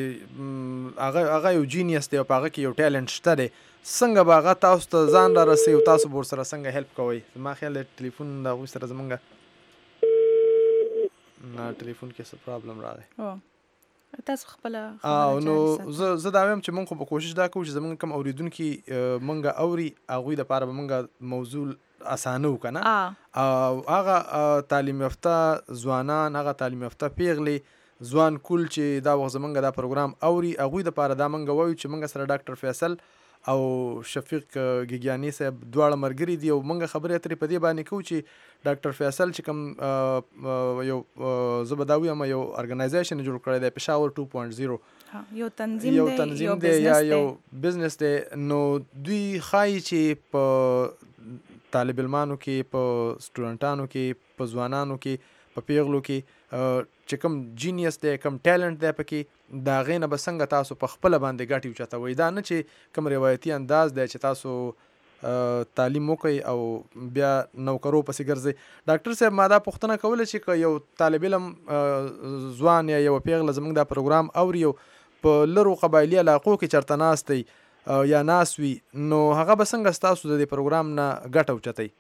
چې هغه هغه یو جینیس دی او په هغه کې یو ټیلنټ شته دی. څنګه به هغه تاسو ته ځان را رسوي او تاسو به ورسره څنګه هیلپ کوئ؟ زما خیال دی ټلیفون د هغوی سره زمونږ نه ټلیفون کې څه پرابلم راغی.
تاسو خپل
او نو زه زه دا وایم چې مونږ خو په کوشش دا کوو چې زمونږ کم اوریدونکي مونږ اوري هغوی دپاره به مونږ موضوع اسانه وکړو نه او هغه تعلیم یافته ځوانان هغه تعلیم یافته پیغلې ځوان کول چې دا وخت زمونږ دا پروګرام اوري هغوی دپاره دا مونږ وایو چې مونږ سره ډاکټر فیصل او شفیق ګیګیانی صاحب دواړه ملګري دي او مونږ خبرې اترې په دې باندې کوو چې ډاکټر فیصل چې کوم یو زه به دا ووایم یو ارګنایزیشن جوړ کړی دی پېښور ټو پوینټ زیرو
یو تنظیم
یو تنظیم دی یا یو بزنس دی. نو دوی ښایي چې په طالب علمانو کې په سټوډنټانو کې په ځوانانو کې په پیغلو کې چې کوم جینیس دی کوم ټیلنټ دی پکې د هغې نه به څنګه تاسو په خپله باندې ګټې اوچتوئ. دا نه چې کوم روایتي انداز دی چې تاسو تعلیم وکئ او بیا نوکرو پسې ګرځئ. ډاکټر صاحب ما دا پوښتنه کوله چې که یو طالب علم ځوان یا یو پیغله زموږ دا پروګرام اوري او په لرو قبایلي علاقو کې چېرته ناست دی یا ناست وي نو هغه به څنګه ستاسو د دې پروګرام نه ګټه اوچتئ؟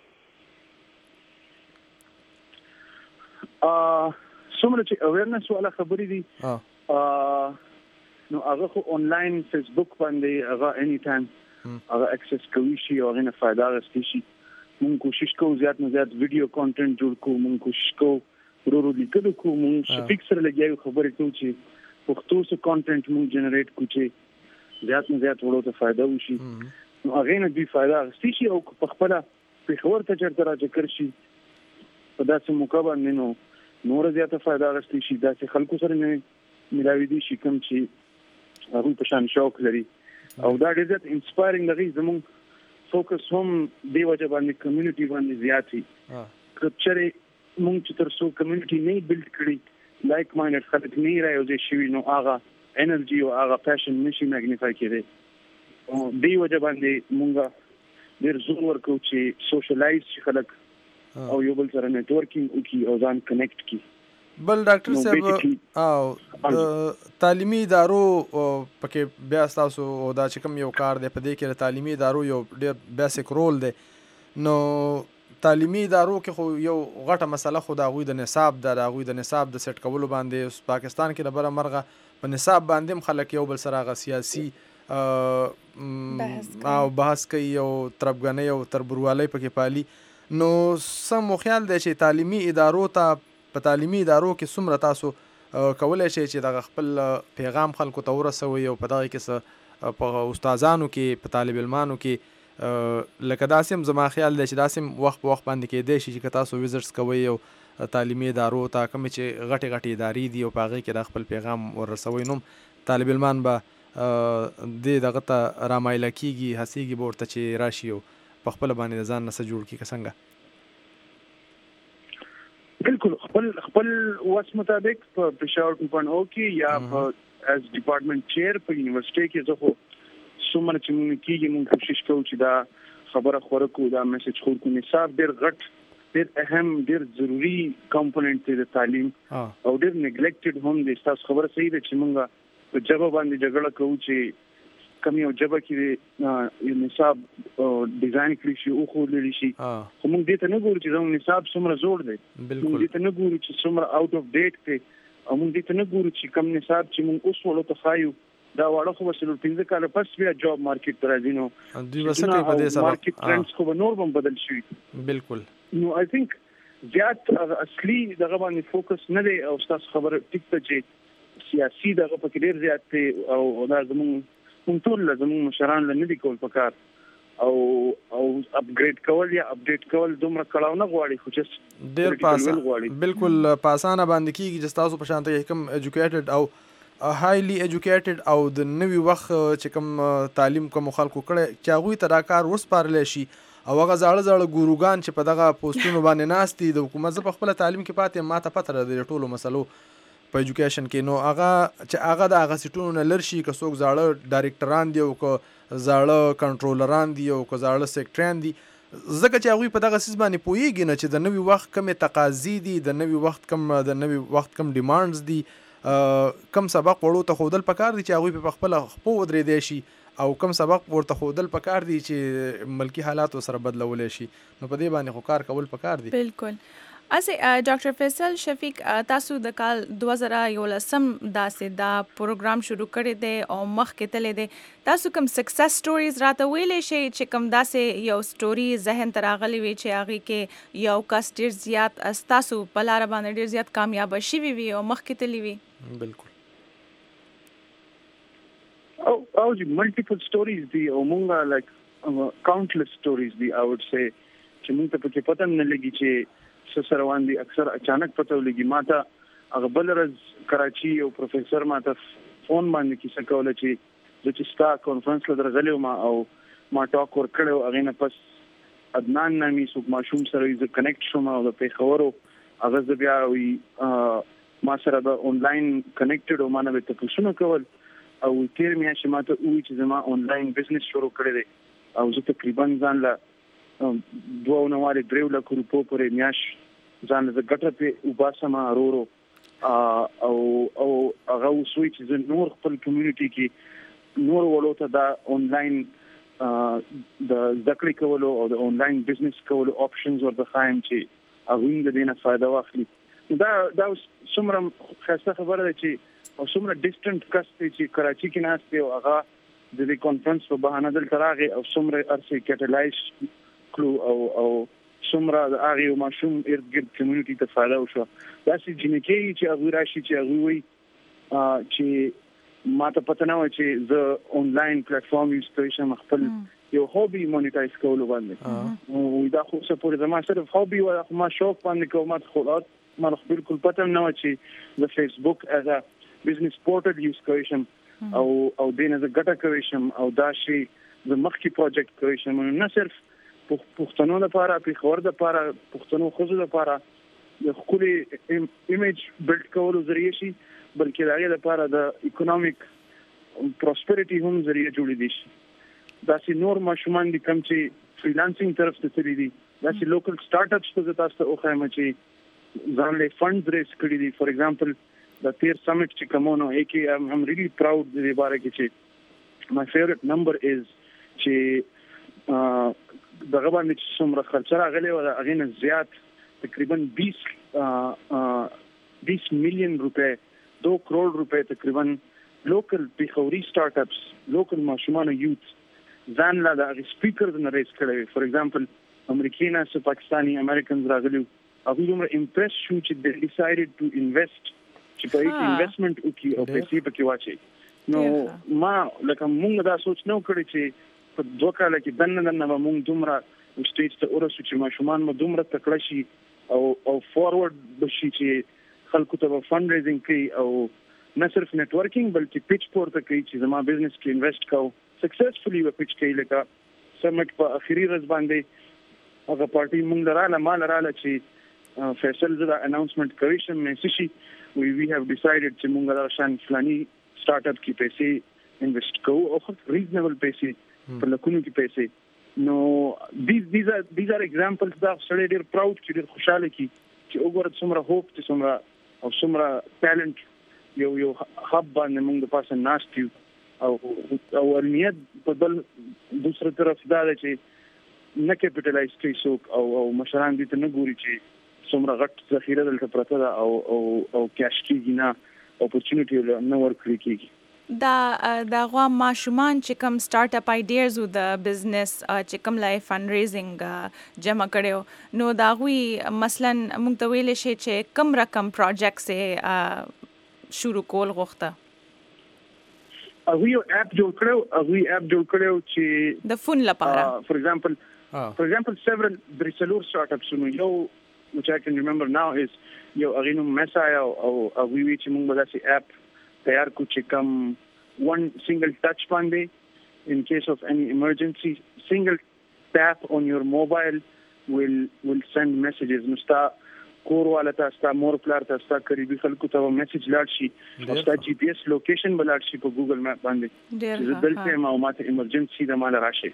څومره چې اویرنس والا خبرې دي نو هغه خو آنلاین فیسبوک باندې هغه اني ټایم هغه اکسس کوي شي او هغه نه فائدہ غوښتي شي. موږ کوشش کوو زیات نه زیات ویډیو کانټینټ جوړ کوو. موږ کوشش کوو ورو ورو لیکلو کوو. موږ شفیق سره لګیاو خبرې کوو چې پښتو څه کانټینټ موږ جنریټ کوو چې زیات نه زیات ورو ته فائدہ وشي. نو هغه نه دوی فائدہ غوښتي شي او په خپل پېښور ته چېرته راچکر شي په داسې موقع باندې نو نور زیاته فائدہ غوښتي شي. داسې خلکو سره نه ملاوي دي شي کوم چې هغوی په شان شوق لري او دا ډېر زیات انسپایرینګ لري. زموږ فوکس هم دې وجه باندې کمیونټي باندې زیات وي. که چېرې موږ چې تر څو کمیونټي نه بلډ کړي لایک ماینډ خلک نه راځي شي نو هغه انرژي او هغه پاشن نشي ماګنیفای کېږي او دی وجه باندې مونږ ډېر زور ورکو چې سوشلایز شي خلک او یو بل سره نتورکینګ وکړي او ځان کنیکټ کړي.
بل ډاکټر صاحب او تعلیمي ادارو پکې بیا تاسو دا چې کوم یو کار دی په دې کې تعلیمي ادارو یو ډېر بیسیک رول دی نو تعلیمي ادارو کې خو یو غټه مسله خو د هغوی د نصاب د هغوی د نصاب د سیټ کولو باندې پاکستان کې د بره مرغه په نصاب باندې هم خلک یو بل سره هغه سیاسي او بحث کوي او تربګنۍ او تربوروالی پکې پالي نو سم مو خیال دی چې تعلیمي ادارو ته په تعلیمي ادارو کې څومره تاسو کولی شئ چې دغه خپل پیغام خلکو ته ورسوئ او په دغه کې څه په استادانو کې په طالب علمانو کې لکه داسې هم زما خیال دی چې داسې هم وخت په وخت باندې کېدی شي چې که تاسو ویزټس کوئ او تعلیمي ادارو ته کومې چې غټې غټې ادارې دي او په هغې کې د خپل پیغام ورسوئ نو طالب علمان به دې دغه ته رامایله کېږي هڅېږي به ورته چې راشي او په خپله باندې د ځان نه څه جوړ کړي که څنګه؟
بالکل خپل خپل وس مطابق په پېښور ټو پوینټ او کې یا په ایز ډپارټمنټ چیر په یونیورسيټي کې زه خو څومره چې مونږ کېږي مونږ کوشش کوو چې دا خبره خوره کړو دا میسج خور کړو. نصاب ډېر غټ ډېر اهم ډېر ضروري کمپوننټ دی د تعلیم او ډېر نیګلیکټډ هم دی. تاسو خبره صحیح ده چې مونږ په ژبه باندې جګړه کوو چې کم یو ژبه کې یو نصاب ډیزاین کړی شي او خو لري شي خو موږ دې ته نه ګورو چې دا نصاب څومره زوړ دی موږ دې ته نه ګورو چې څومره آوټ اف ډیټ دی او موږ دې ته نه ګورو چې کم نصاب چې موږ اوس ولو ته خایو دا واړه خو وسلو پنځه کاله پس بیا جاب مارکیټ ته راځي نو
دوی وسکه په دې سبب
مارکیټ ټرندز خو به نور هم بدل شي.
بالکل
نو آی تھنک زیات اصلي دغه باندې فوکس نه دی او تاسو خبره ټیک ته چې سیاسي دغه پکې ډېر زیات دی او دا زموږ مونږ ټول لازم مشران له ندي کول پکار او او اپګریډ کول یا اپډیټ کول دومره کړهو نه غواړي خو چې
ډېر پاسه بالکل پاسانه باندې کیږي چې تاسو په شان ته کوم ایجوکیټډ او هایلی ایجوکیټډ او د نوي وخت چې کوم تعلیم کوم خلکو کړي چې هغوی ته دا کار وسپارلی شي او هغه زاړه زاړه ګوروګان چې په دغه پوسټونو باندې ناست دي د حکومت زه په خپله تعلیم کې پاتې ما ته پته ده د ټولو مسلو په ایجوکیشن کې نو هغه چې هغه د هغه سیټونو نه لر شي که څوک زاړه ډایرکټران دي او که زاړه کنټرولران دي او که زاړه سیکټریان دي ځکه چې هغوی په دغه څیز باندې پوهېږي نه چې د نوي وخت کمې تقاضي دي د نوي وخت کم د نوي وخت کم ډیمانډز دي کم سبق وړو ته ښودل پکار دي چې هغوی په خپله خپو ودرېدی شي او کم سبق ورته ښودل پکار دي چې ملکي حالاتو سره بدلولی شي نو په دې باندې خو کار کول پکار دي.
بالکل اسې ډاکټر فیصل شفیق تاسو د کال دوه زره یولسم داسې دا پروګرام شروع کړی دی او مخکې تللی دی تاسو کوم سکسس سټوریز راته ویلی شئ چې کوم داسې یو سټوري ذهن ته راغلی وي چې هغې کې یو کس ډېر زیات ستاسو په لاره باندې ډېر زیات کامیابه شوي وي او مخکې تللی وي؟
بالکل
او او چې ملټیپل سټوریز دي او مونږه لایک کاونټلس سټوریز دي آی وډ سې چې مونږ ته پکې پته نه لګي چې څه روان دي اکثر اچانک پته ولګي. ما ته هغه بل ورځ کراچي یو پروفیسر ما ته فون باندې کیسه کوله چې د چې ستا کانفرنس له درغلی ما او ما ټاک ورکړی او هغې نه پس عدنان نامي څوک ماشوم سره زه کنیکټ شوم او د پېښور هغه زه بیا وي ما سره به آنلاین کنیکټډ او ما نه به تپوسونه کول او تېر میاشتې ما ته ووایي چې زما آنلاین بزنس شروع کړی دی او زه تقریبا ځان له دوه اونوارې دریو لکو روپو پورې میاشت ځان له ګټه پې وباسم ورو ورو او او هغه اوس وایي چې زه نور خپل کمیونټي کې نور وړو ته دا آنلاین د زده کړې کولو او د آنلاین بزنس کولو آپشنز ورته ښایم چې هغوی د دې نه فایده واخلي. دا دا څومره ښایسته خبره ده چې او څومره ډسټنټ کس دی چې کراچي کې ناست دی او هغه د دې کانفرنس په بهانه دلته راغی او څومره ارڅه کیټلایز کړو او او څومره د هغې یو ماشوم ارد ګرد کمیونټي ته فایده وشوه. داسې جینکې چې هغوی راشي چې هغوی وایي چې ما ته پته نه وه چې زه آنلاین پلیټفارم یوز کولی شم خپل یو هابي مونیټایز کولو باندې دا خو څه پورې زما صرف هابي وه خو ما شوق باندې کوم ما ته خو ما ته بالکل پته هم نه وه چې زه فیسبوک ایز ا بزنس پورټل یوز کولی شم او او دې نه زه ګټه کولی شم او دا شی زه مخکې پروجیکټ کولی شم نه صرف پښتنو لپاره پېښور لپاره پښتنو ښځو لپاره د خپل ایمیج بلډ کولو ذریعہ شي بلکې د هغه لپاره د اکونومیک پروسپریټي هم ذریعہ جوړې دي شي دا چې نور ماشومان دي کوم چې فریلانسینګ طرف ته تللی دي دا چې لوکل سٹارټ اپس ته تاسو ته اوخایم چې ځان له فندز ریس کړی دي فور ایگزامپل د تیر سمیټ چې کومونو اکی ام ام ریلی پراود د باره کې چې my favorite number is چې دغه باندې چې څومره خرچه راغلی و هغه نه زیات تقریبا بیس بیس میلیون روپے دو کروڑ روپے تقریبا لوکل پیښوري سٹارټ اپس لوکل ماشومان یوث ځان لا د سپیکرز نه ریس کړی فور ایگزامپل امریکایي نه پاکستانی امریکنز راغلي هغه دومره امپرس شو چې they decided to invest چې په هیڅ انویسټمنٹ وکړي او پیسې پکې واچي نو ما لکه موږ دا سوچ نه کړی چې په دوه کال کې دنه دنه موږ دومره سټیج ته ورسو چې ماشومان مو دومره تکړه شي او او فارورډ بشي چې خلکو ته فند ریزینګ کوي او نه صرف نتورکینګ بلکې پیچ پورته کوي چې زما بزنس کې انویسټ کوو سکسسفلی و پیچ کوي لکه سمټ په اخیری ورځ باندې هغه پارټي موږ لراله مال لراله چې فیصل زدا اناونسمنت کوي چې مې شي we we have decided چې موږ دا شان فلاني سٹارټ اپ کې پیسې انویسټ کوو او ریزنبل پیسې په لکونو کې پیسې نو these these are these are examples دا سړی ډیر پراود چې ډیر خوشاله کی چې وګوره څومره هوپ چې څومره او څومره ټالنت یو یو هب باندې موږ د پاسه ناشتیو او او علمیت په بل دوسره طرف دا چې نه کیپټلایز کوي څوک او او مشران دي ته نه ګوري چې څومره غټ ذخیره دلته پرته ده او او او کیش کېږي نه اپورچونټي نه ورکړي کېږي
دا دا غوا ماشومان چې کوم سٹارټ اپ آیډیاز او د بزنس چې کوم لای فند ریزینګ جمع کړو نو دا غوي مثلا موږ ته ویل شي چې کم رقم پروجیکټس شروع کول غوښته
هغه یو اپ جوړ کړو هغه اپ جوړ کړو چې
د فون لپاره
فور ایگزامپل فور ایگزامپل several درسلور سٹارټ اپس نو یو which I can remember now is یو اغینو مسایا او هغه وی چې موږ داسې اپ تیار کو چې کوم one single touch باندې in case of any emergency single tap on your mobile will will send messages نو ستا کور والا ته ستا مور پلار ته ستا قریبي خلکو ته میسج لاړ شي ستا جی پی ایس لوکیشن بلاړ شي په ګوګل میپ باندې چې دلته ما ماته ایمرجنسي د مال راشي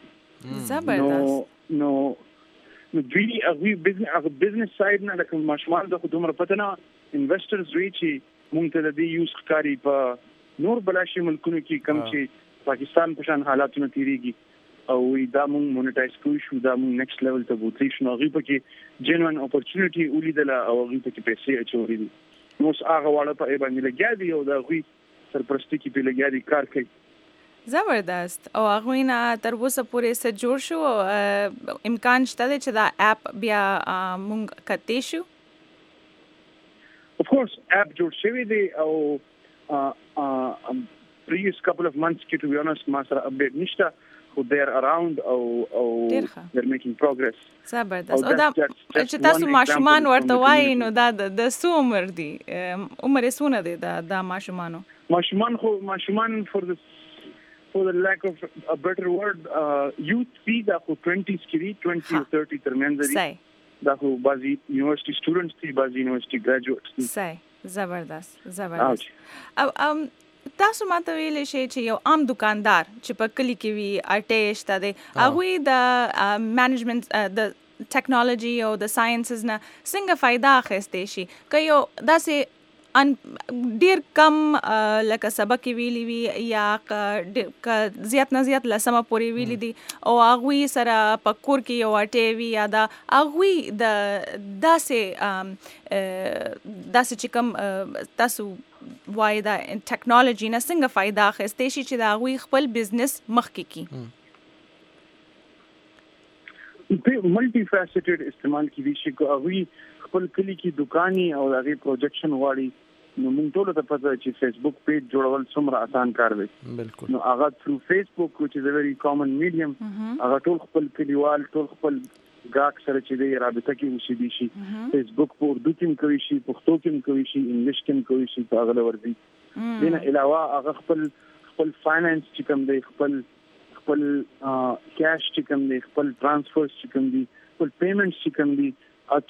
زبردست
نو نو دوی هغه بزنس هغه بزنس ساید نه لکه ماشومان د خودمره پته نه انویسټرز وی چې مونږ ته د دې یوز ښکاری په نور بلاشي ملکونو کې کم چې پاکستان په شان حالاتونه تیریږي او دا مونږ مونیټایز کوو شو دا مونږ نیکسټ لیول ته بوتلی شو هغه پکې جنوین اپورچونټي ولیدله او هغه پکې پیسې اچولې دي نو هغه واړه په باندې لګیا دي او دا غوي سرپرستی کې په لګیا دي کار کوي
زبردست او هغه نه تر اوسه پورې څه جوړ شو امکان شته چې دا اپ بیا مونږ کته شو
of course app جوړ شوی دی او previous couple of months کې to be honest ما سره update نشته خو they are around او او they're making progress
زبردست او دا چې تاسو ماشومان ورته وایي نو دا د څو عمر دي عمر یې څونه دی دا د ماشومانو
ماشومان خو ماشومان for the for the lack of a better word uh, youth see دا خو twenties کې دي twenty or thirty ترمنځ دي دا خو بعضی یونیورسيټي سټوډنټس دي بعضی یونیورسيټي ګریجویټس دي
صحیح زبردست زبردست او ام تاسو ماته ویلې شي چې یو عام دکاندار چې په کلی کې وي اټه شته دی هغه د مینجمنت د ټیکنالوژي او د ساينسز نه څنګه فائدہ اخیستې شي که یو داسې ان ډیر کم لکه سبق ویلی وی یا ک زیات نه زیات لسمه پوری ویلی دي او هغه سره پکور کې یو اټه وی یا دا هغه د داسې داسې چې کم تاسو وای دا ټیکنالوژي نه څنګه فائدہ اخیستې شي چې دا هغه خپل بزنس مخکې کی
په ملټي فاسټډ استعمال کې دي چې هغه خپل کلی کې دکاني او هغه پروجیکشن واړي نو موږ ټول ته پته چې فیسبوک پیج جوړول څومره آسان کار دی بالکل نو هغه ثرو فیسبوک which is a very common medium هغه ټول خپل کلیوال ټول خپل ګاک سره چې دی رابطه کې وشي دي شي فیسبوک په اردو کې کوي شي پښتو کې کوي شي انګلیش کې کوي شي په هغه ورځي دینه علاوه هغه خپل خپل فاینانس چې کوم دی خپل خپل کیش چې کوم دی خپل ټرانسفرز چې کوم دی خپل پیمنټس چې کوم دی through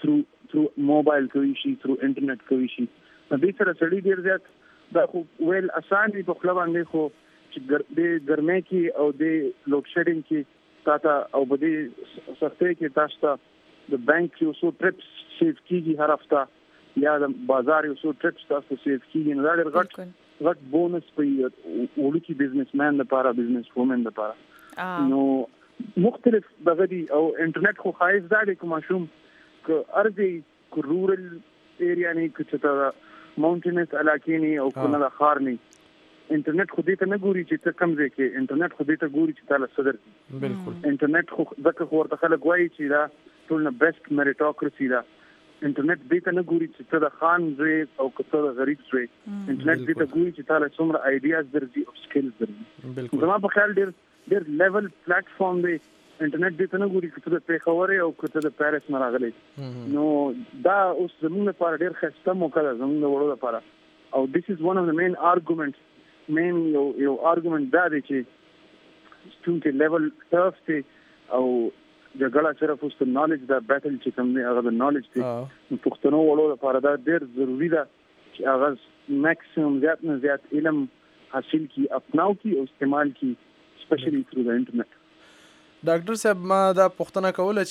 through موبایل کوي شي through انټرنیټ کوي شي نو دې سره سړي ډیر زیات دا خو ویل اسان دی په خپل باندې خو چې د ګرمۍ کې او د لوډ شیډینګ کې تاته او بده سختۍ کې تاسو ته د بانک یو څو ټریپس سیف کیږي هر هفته یا د بازار یو څو ټریپس تاسو سیف کیږي نو دا ډېر غټ غټ بونس په وړوکی بزنسمن لپاره بزنس وومن لپاره نو مختلف دغه دي او انټرنیټ خو خایز دا دی کوم شوم ک ارزي کو رورل ایریا نه کې چې ماونټینس علاقې نه او کنه د خار نه انټرنیټ خو دې ته نه ګوري چې څه کم ځای کې انټرنیټ خو دې ته ګوري چې تعالی صدر
بالکل
انټرنیټ خو ځکه خو ورته خلک وایي چې دا ټول نه بیسټ میریټوکراسي دا انټرنیټ دې ته نه ګوري چې څه د خان زوی او څه د غریب زوی انټرنیټ دې ته ګوري چې تعالی څومره آیډیاز درځي او سکلز درځي
بالکل
زما په خیال ډېر ډېر لیول پلیټ فارم دی انټرنیټ دې ته نه ګوري چې د پیښور او کته د پیرس نه راغلي نو دا اوس زموږ لپاره ډېر ښه موقع ده زموږ وړو لپاره او this is one of the main arguments main یو یو argument دا دی چې څنګه لیول ټرف دی او د ګلا صرف اوس د نالج دا بیټل چې کوم دی هغه د نالج دی پښتنو وړو لپاره دا ډېر ضروری ده چې هغه میکسیمم زیات نه زیات علم حاصل کی اپناو کی او استعمال کی especially through the internet
ډاکټر صاحب ما دا پوښتنه کوله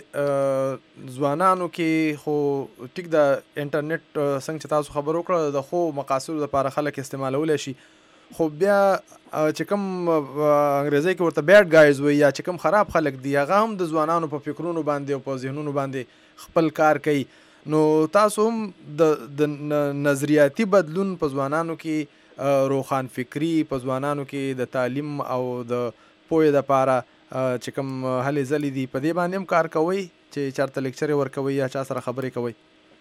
چې ځوانانو کې خو ټیک د انټرنیټ څنګه چې تاسو خبرو کړو د خو مقاصد لپاره خلک استعمالول شي خو بیا چې کوم انګریزي کې ورته بیډ گایز وي یا چې کوم خراب خلک دی هغه هم د ځوانانو په فکرونو باندې او په ذهنونو باندې خپل کار کوي نو تاسو هم د نظریاتي بدلون په ځوانانو کې روخان فکری په ځوانانو کې د تعلیم او د پوهې لپاره چې کوم هلې ځلې دي په دې باندې هم کار کوئ چې چارته لیکچرې ورکوئ یا چا سره خبرې کوئ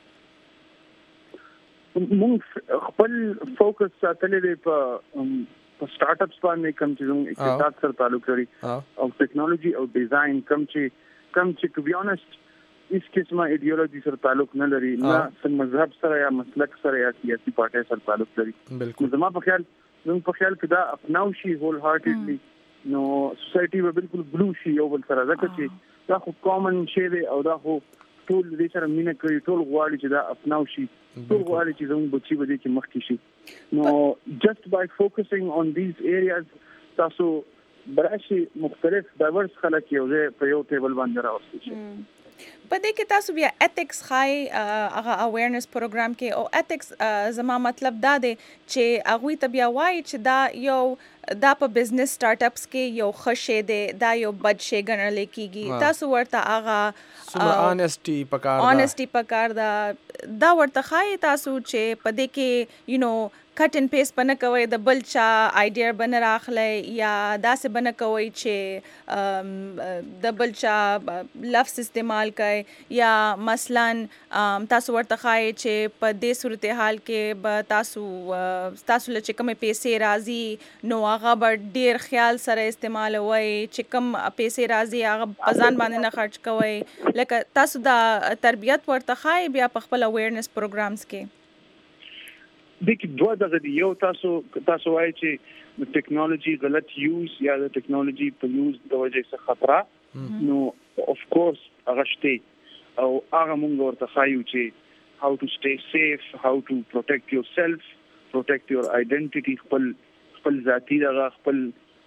مونږ خپل فوکس ساتلی دی په په سٹارټ اپس باندې کوم چې زموږ اقتصاد سره تعلق لري او ټیکنالوژي او ډیزاین کوم چې کوم چې ټو بی آنست هیڅ قسمه ایډیولوژي سره تعلق نه لري نه څه مذهب سره یا مسلک سره یا سیاسي پارټي سره تعلق لري
بالکل
زما په خیال زموږ په خیال کې دا اپناو شي هول هارټډلی نو سوسایټي به بالکل بلو شي یو بل سره ځکه چې دا خو کامن شی دی او دا خو ټول دې سره مینه کوي ټول غواړي چې دا اپناو شي ټول غواړي چې زموږ بچي به دې کې مخکې شي نو جست بای فوکسینګ آن دیز ایریاز تاسو براشي مختلف ډایورس خلک یو ځای په یو ټیبل باندې راوستي شي
په دې کې تاسو بیا ایتکس خای هغه اویرنس پروګرام کې او ایتکس زما مطلب دا دی چې هغه ته بیا وایي چې دا یو دا په بزنس سٹارټ اپس کې یو خشه دی دا یو بد شي ګڼل کېږي تاسو ورته هغه
سمره انسټي پکار دا
انسټي پکار دا دا ورته خای تاسو چې په دې کې یو نو کټ ان پیس بنه کوي د بل چا آیډیا بنه راخلي یا داسې بنه کوي چې د بل چا لفظ استعمال کوي یا مثلا تاسو ورته خای چې په دې صورتحال کې به تاسو تاسو له کومې پیسې راځي نو هغه به ډیر خیال سره استعمال وي چې کوم پیسې راځي هغه په ځان باندې نه خرج کوي لکه تاسو دا تربیت ورته خای بیا په خپل اویرنس پروګرامز کې
د کی دوه دغه دی یو تاسو تاسو وایي چې د ټیکنالوژي غلط یوز یا د ټیکنالوژي په یوز د وجې څخه خطر نو اف کورس هغه شته او هغه موږ ورته خایو چې how to stay safe how to protect yourself protect your identity خپل خپل ذاتی دغه خپل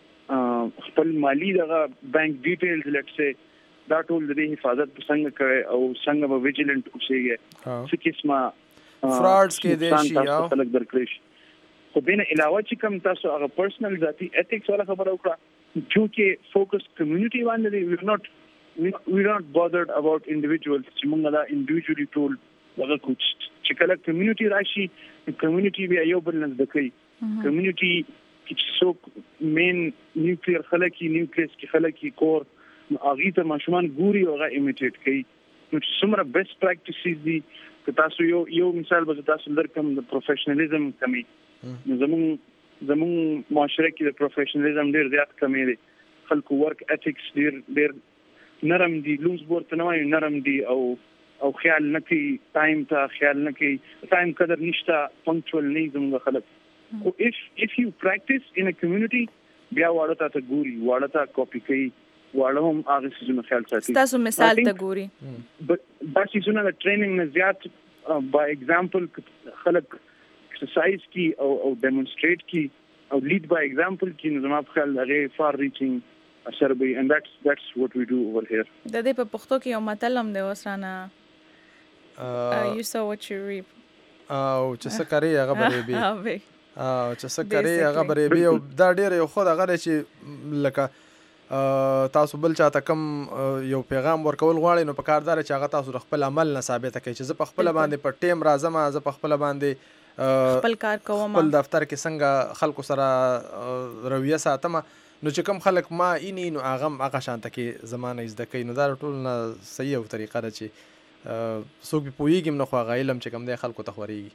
خپل مالی دغه بانک ډیټیلز لیټس سي دا ټول د حفاظت څنګه کوي او څنګه به ویجیلنت اوسېږي څه قسمه
فراډز کې دي شي یا
خلک درکړي خو بین علاوه چې کوم تاسو هغه پرسنل ذاتی ایتکس ولا خبره وکړه چې فوکس کمیونټي باندې وی نوٹ وی نوٹ bothered about individuals چې موږ دا انډیویډوالي ټول هغه کوچ چې کله کمیونټي راشي کمیونټي بیا یو بل نه دکې کمیونټي چې څوک مین نیوکلیر خلک نیوکلیس کې خلک کور هغه ته ماشومان ګوري او هغه ایمیټیټ کوي نو څومره بیسټ پریکټیسز دي که تاسو یو یو مثال به تاسو درکم د پروفیشنالیزم کمی زمون زمون معاشره کې د پروفیشنالیزم ډیر زیات کمی دی خلکو ورک ایتکس ډیر ډیر نرم دي لوز ورته نه وایي نرم دي او او خیال نه کوي ټایم ته خیال نه کوي ټایم قدر نشته پنکچوال نه زموږ خلک خو if if you practice in a community بیا واړه ته ګوري واړه ته کاپی کوي واړه هم هغه څه خیال ساتي.
تاسو مثال ته ګوري
دا چې نه ټریننګ نه زیات بای ایگزامپل خلک ایکسرسایز کی او او ډیمونستریټ کی او لیډ بای ایگزامپل کی نو زما په خیال هغه فار ریچینګ اثر به and that's that's what we do over here.
د دې په پښتو کې یو متل هم دی وسرانه you saw what you reap
او چې څه کوي هغه به بي
او
چې څه کوي هغه به بي او دا ډېر یو خو هغه چې لکه تاسو بل چاته کم یو پیغام ورکول غواړئ نو په کار دار چې هغه تاسو خپل عمل نه ثابت کړئ چې زه په خپل باندې په ټیم راځم زه په خپل باندې
خپل کار کوم
خپل دفتر کې څنګه خلکو سره رویه ساتم نو چې کوم خلک ما اینی نو هغه هغه شانته کې زمانه زده کوي نو دا ټول نه صحیح او طریقه ده چې څوک به پوهیږي نو خو هغه علم چې کوم دی خلکو ته خوريږي.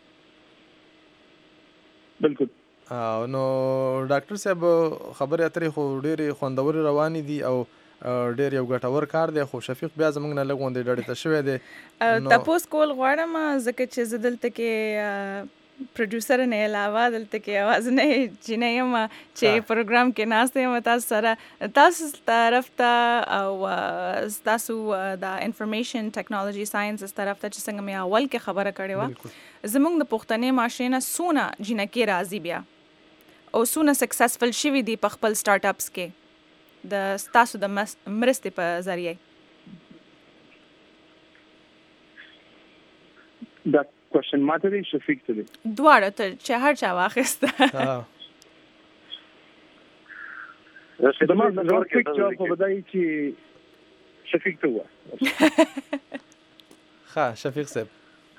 بالکل.
نو ډاکټر صاحب خبرې اترې خو ډېرې خوندورې روانې دي او ډېر یو ګټور کار دی خو شفیق بیا زموږ نه لږ غوندې ډډې ته شوی دی.
تپوس کول غواړم ځکه چې زه دلته کې پروډوسر نه علاوه دلته کې आवाज نه جنې یم چې پروګرام کې ناشته یم تاسو سره تاسو طرف ته او تاسو د انفارمیشن ټیکنالوژي ساينس طرف ته چې څنګه مې اول کې خبره کړې و زموږ د پښتنې ماشینه سونه جنکې راځي بیا او سونه سکسسفل شوي دي په خپل سٹارټ اپس کې د تاسو د مرستې په ذریعہ.
دا کوېشن ماته دی شفیق ته دی
دواړه ته چې هر چا واخیسته.
زما زما کویک جواب خو به دا وي چې شفیق ته ووایه.
ښه شفیق صاحب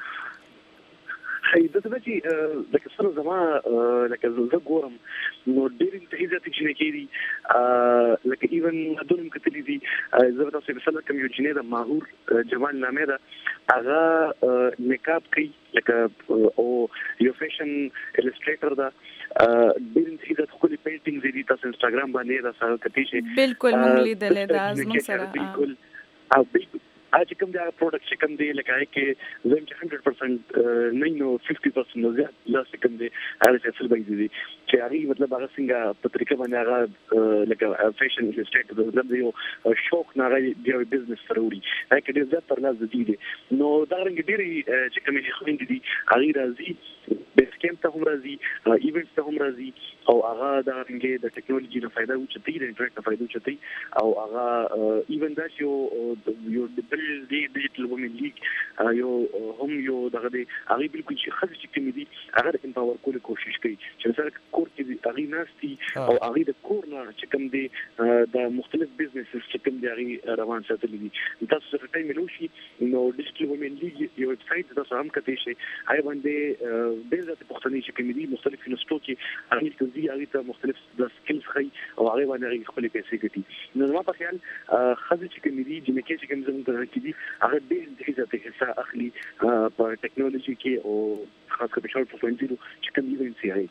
هي دته چې لکه سره زما لکه زه ګورم نو ډېر انتهاجات چې کېږي لکه ایون دونم کتلې دي زه تاسو په سره کوم یو جنې د ماهور جمال نامه ده هغه میکاپ کوي لکه او یو فیشن الستریټر ده ډېر انتهاجات خو له پینټینګ دي تاسو انستګرام باندې دا سره کتلی شي
بالکل مونږ لیدلې دا زموږ سره
بالکل او بالکل اځ کوم دا پروډکټ چې کوم دی لکه کې زم چې one hundred percent نه نو fifty percent نو زیات لاس کوم دی هغه څه څه باندې دي چې هغه مطلب هغه څنګه په طریقه باندې هغه لکه فیشن الستریټ د مطلب یو شوق نه غي دی بزنس سروړي هغه کې ډېر زیات پر لاس دي نو دا رنګ ډېری چې کوم چې خويند دي هغه راځي بیس کیمپ ته هم راځي ایونټس ته هم راځي او هغه دا رنګ د ټیکنالوژي نه فائدہ وچتي د انټرنیټ نه فائدہ وچتي او هغه ایون دا چې یو دی ډیجیټل وومن لیګ یو هم یو دغه دی هغه بالکل چې خاص چې کوم دي هغه امپاور کول کوشش کوي چې مثلا کور کې هغه ناستي او هغه د کور نه چې کوم دي د مختلف بزنسز چې کوم دي هغه روان ساتلي دي تاسو سره ټایم ملوشي نو ډیجیټل وومن لیګ یو ویب سټ تاسو هم کتئ شي هاي باندې ډېر ځات پښتني چې کوم دي مختلف انستو کې هغه ته دي هغه ته مختلف د سکلز خي او هغه باندې خپل پیسې ګټي نو ما په خیال خاص چې کوم دي چې مکه چې کوم زموږ کې دي هغه ډېر د عزت حصہ اخلي په ټیکنالوژي کې او خاص کر په شاوټ پوینټ چې کوم دي انسي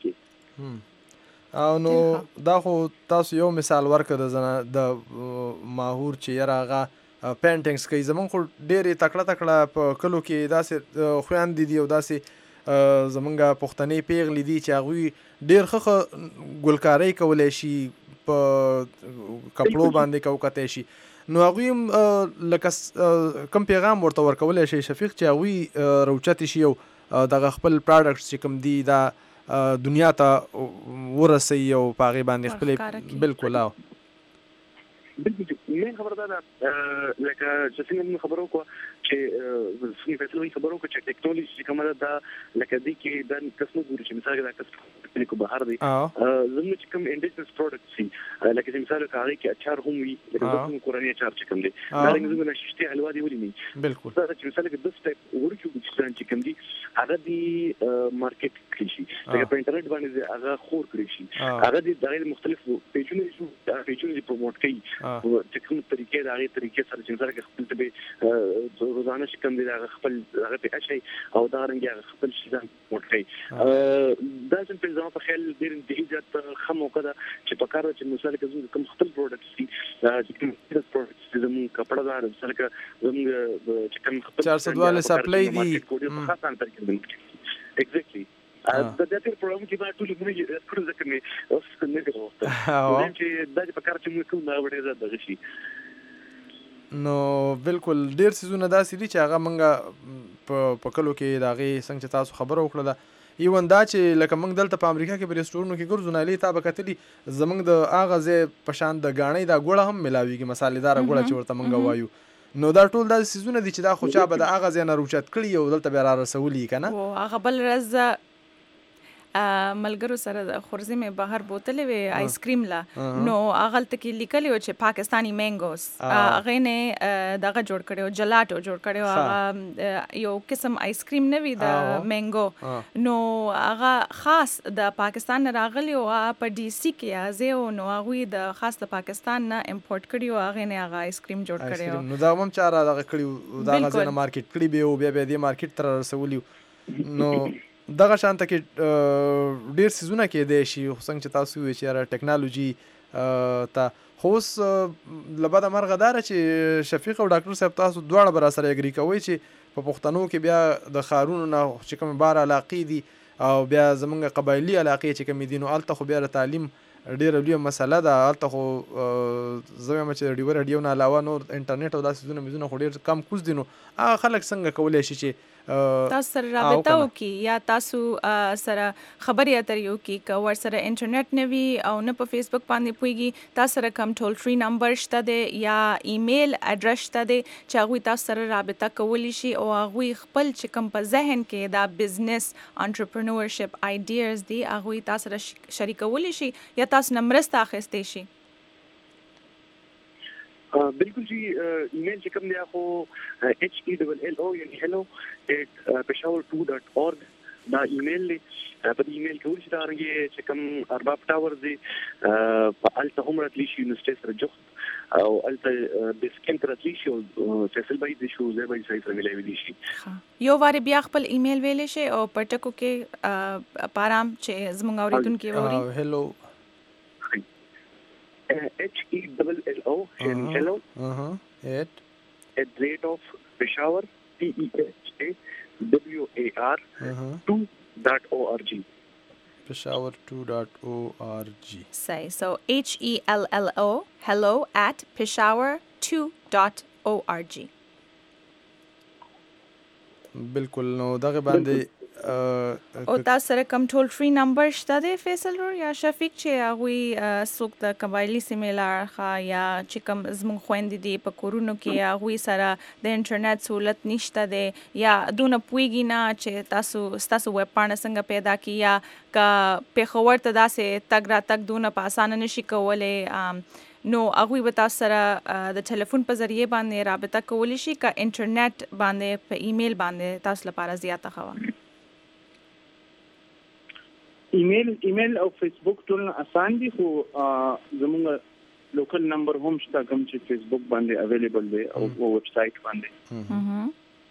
کې
او نو دا خو تاسو یو مثال ورکړ د زنه د ماهور چې راغه پینټینګز کوي زمون خو ډېرې تکړه تکړه په کلو کې داسې خويندې دي او داسې زمونږه پښتنې پیغلې دي چې هغوی ډېر ښه ګلکارۍ کولی شي په کپړو باندې کوکتی شي نو هغوی لکه کم پیغام ورته ورکولی شي شفیق چې هغوی روچتې شي او دغه خپل پراډکټس چې کوم دي دا دنیا ته ورسوي او په هغې باندې خپلې بالکل او
بالکل مې خبر ده لکه چې څنګه خبرو کو چې څنګه فیصله خبرو کو چې ټیکنالوژي کومه ده لکه دې کې د کسمو ګوري چې مثال دا کس کو بهر دی زموږ چې کوم انډستریز پروډکټ سي لکه مثال کاغی کې اچار هم وي لکه زموږ کورنۍ اچار چې کوم دي دا زموږ نشته حلوا دی ولې نه
بالکل
دا چې مثال کې د سټیپ ورکو چې کوم دي هغه دی مارکیټ کړی شي لکه په انټرنیټ باندې هغه خور کړی شي هغه دی د مختلف پیجونو پیجونو پروموټ کوي چې کوم طریقې دا غي طریقې سره چې سره خپل ته روزانه چې کوم دی هغه خپل هغه په اچي او دا رنګ هغه خپل شي ځان ورکړي دا چې په ځما په خیال ډیر انتهاجات خمو کده چې په کار چې مثال کې کوم خپل پروډکټس دي چې کوم پروډکټس زموږ کپڑا دار مثال کې زموږ چې کوم خپل
چار سو دوله سپلای دي
ایگزیکټلی د دې تر پروګرام کې ما ټول موږ کړو ځکه مې اوس څنګه کوو چې دا په کار چې موږ کوو دا وړي زده شي.
نو بالکل ډیر سيزونه داسې دي چې هغه منګه په پکلو کې داغه څنګه چې تاسو خبرو وکړه ایون دا چې لکه موږ دلته په امریکا کې په ریسټورانتونو کې ګرځو نه لې تا به کتلی زمنګ د اغه ځای په شان د غاڼې دا ګوړه هم ملاويږي مصالحدار ګوړه چې ورته منګه وایو. نو دا ټول د سيزونه دي چې دا خو چا به د اغه ځای نه روچت کړی او دلته به را رسولي کنه
او هغه بل رز ملګرو سره د خورزي مې بهر بوتلې وي آیس کریم لا نو اغل ته کې لیکلی و چې پاکستانی مینګوز هغه نه دغه جوړ کړو جلاټو جوړ کړو هغه یو قسم آیس کریم نه وي د مینګو نو هغه خاص د پاکستان نه راغلی او په ډي سي کې ازه نو هغه د خاص د پاکستان نه امپورټ کړو هغه نه هغه آیس کریم جوړ کړو
نو دا هم چاره دغه کړو دا غزه نه مارکیټ کړی به او بیا به د مارکیټ تر رسولي. نو دغه شانته کې ډیر سيزونه کې دی شي څنګه چې تاسو وی چې را ټیکنالوژي ته خوس لبد مرغدار چې شفیق او ډاکټر صاحب تاسو دواړه بر سره اګری کوي چې په پښتنو کې بیا د خارونو نه چې کوم بار علاقې دي او بیا زمونږ قبایلی علاقې چې کوم دي نو الته خو بیا تعلیم ډیر لوی مسله ده. الته خو زوی مچ ډیور ډیو نه علاوه نور انټرنیټ او داسې زونه مزونه خو ډیر کم کوز دي. نو هغه خلک څنګه کولای شي چې
تاسو سره رابطه وکي یا تاسو سره خبري اترې وکي که ور سره انټرنیټ نه وي او نه په فیسبوک باندې پويږي تاسو سره کوم ټول فری نمبر شته دی یا ایمیل اډرس شته دی چې هغه تاسو سره رابطه کولی شي او هغه خپل چې کوم په ذهن کې دا بزنس انټرپرنورشپ آیډیاز دی هغه تاسو سره شریکولی شي یا تاسو نمرسته اخیستې شي.
بالکل جی ایمیل چې کوم دی خو ایچ ای ډبل ال او یعنی hello at peshawar two dot org دا ایمیل دی. په ایمیل کې ورته دا رنګه چې کوم ارباب ټاور دی په الته هم راتلی شي یونیورسيټي سره جوخت او الته د سکین تر راتلی شي او فیصل بای د شو زه به سره ملایوي دي شي.
یو واره بیا خپل ایمیل ویلې شي او پټکو کې پارام چې زمونږ اوریدونکو ووري
hello
H E double L O and hello
uh-huh at
at rate of Peshawar P E H A W A R two dot org
Peshawar two dot org
say so H E L L O hello at Peshawar two dot org.
بالکل نو دغه باندې
او تاسو سره کوم ټول فری نمبر شته دی فیصل رو یا شفیق چې هغه څوک د قبایلی سیملار ښا یا چې کوم زموږ خويندې دي په کورونو کې هغه سره د انټرنیټ سہولت نشته دی یا دونه پويږي نه چې تاسو تاسو ویب پاڼه څنګه پیدا کی یا کا په خبر ته داسې تګ را تک دونه په اسانه نشي کولای نو هغه به تاسو سره د ټلیفون په ذریعہ باندې رابطه کولی شي کا انټرنیټ باندې په ایمیل باندې تاسو لپاره زیاته خوا
ایمیل ایمیل او فیسبوک ټول آسان دي خو زموږ لوکل نمبر هم شته کوم چې فیسبوک باندې اویلیبل دی او ویب سټ باندې.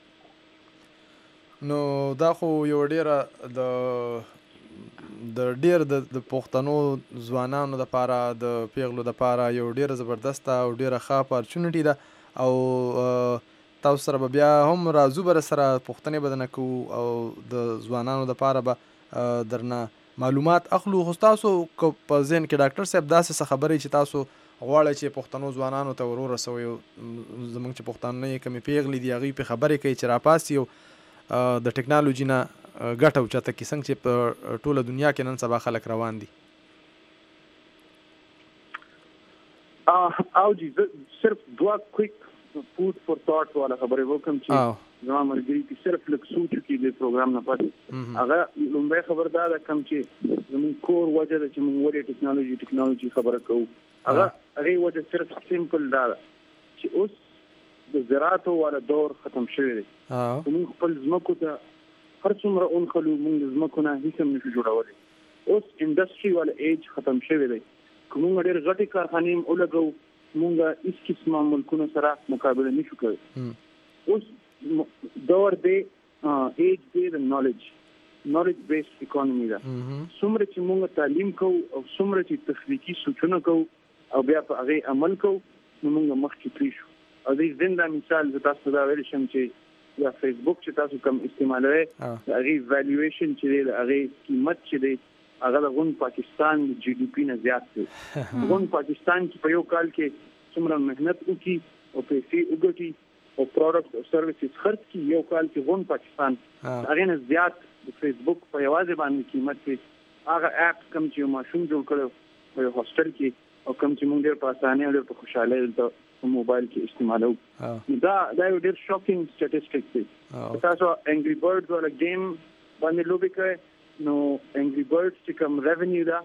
نو دا خو یو ډیره د د ډیر د پښتنو ځوانانو لپاره د پیغلو لپاره یو ډیره زبردست او ډیره ښه اپورچونټی ده او تاسو سره بیا هم راځو بر سره پښتنې بدنه کو او د ځوانانو لپاره به درنه معلومات اخلو. خو تاسو په ذهن کې ډاکټر صاحب داسې خبرې چې تاسو غواړئ چې پښتنو ځوانانو ته ورور رسوي زمونږ چې پښتانه کمی پیغلي دی هغه په خبرې کوي چې راپاسي او د ټیکنالوژي نه ګټه او چاته کې څنګه چې په ټوله دنیا کې نن سبا خلک روان دي.
او جی صرف دوا کویک فود فور ثاټ والا خبرې وکم چې زما مرګري کې صرف لک سوچ کې د پروګرام نه پاتې هغه لومبه خبردار ده کوم چې زموږ کور وجه ده چې موږ ورې ټیکنالوژي ټیکنالوژي خبره کوو هغه هغه وجه صرف سیمپل ده چې اوس د زراعت والا دور ختم شوی دی. موږ خپل ځمکو ته هر څومره اون خلو موږ ځمکو نه هیڅ هم نشو جوړولی. اوس انډستری والا ایج ختم شوی دی. کوم ډېر غټي کارخانې ولګو موږ هیڅ قسمه ملکونو سره مقابله نشو کولی. اوس دور دی ایج دی د نالج نالج بیسډ اکانومي ده. څومره چې موږ تعلیم کوو او څومره چې تخنیکی سوچونه کوو او بیا په هغه عمل کوو نو موږ مخکې تللی شو. او د زنده مثال زه تاسو ته دا ویلی شم چې یا فیسبوک چې تاسو کوم استعمالوي هغه ویلیویشن چې دی هغه قیمت چې دی هغه د غون پاکستان جی ډي پی نه زیات دی. غون پاکستان چې په یو کال کې څومره مهنت وکړي او پیسې وګټي او پروډکټ او سرویسز خرڅ کړي یو کال کې غون پاکستان هغه نه زیات د فیسبوک په یوازې باندې قیمت کې هغه اپ کوم چې ماشوم جوړ کړو په هوسټل کې او کوم چې موږ ډېر په اسانۍ او په خوشاله د موبایل کې استعمالو. دا دا یو ډېر شاکینګ سټټیسټیک دی. تاسو انګری برډز ولا گیم باندې لوبي کوي نو انګری برډز چې کوم ریونیو دا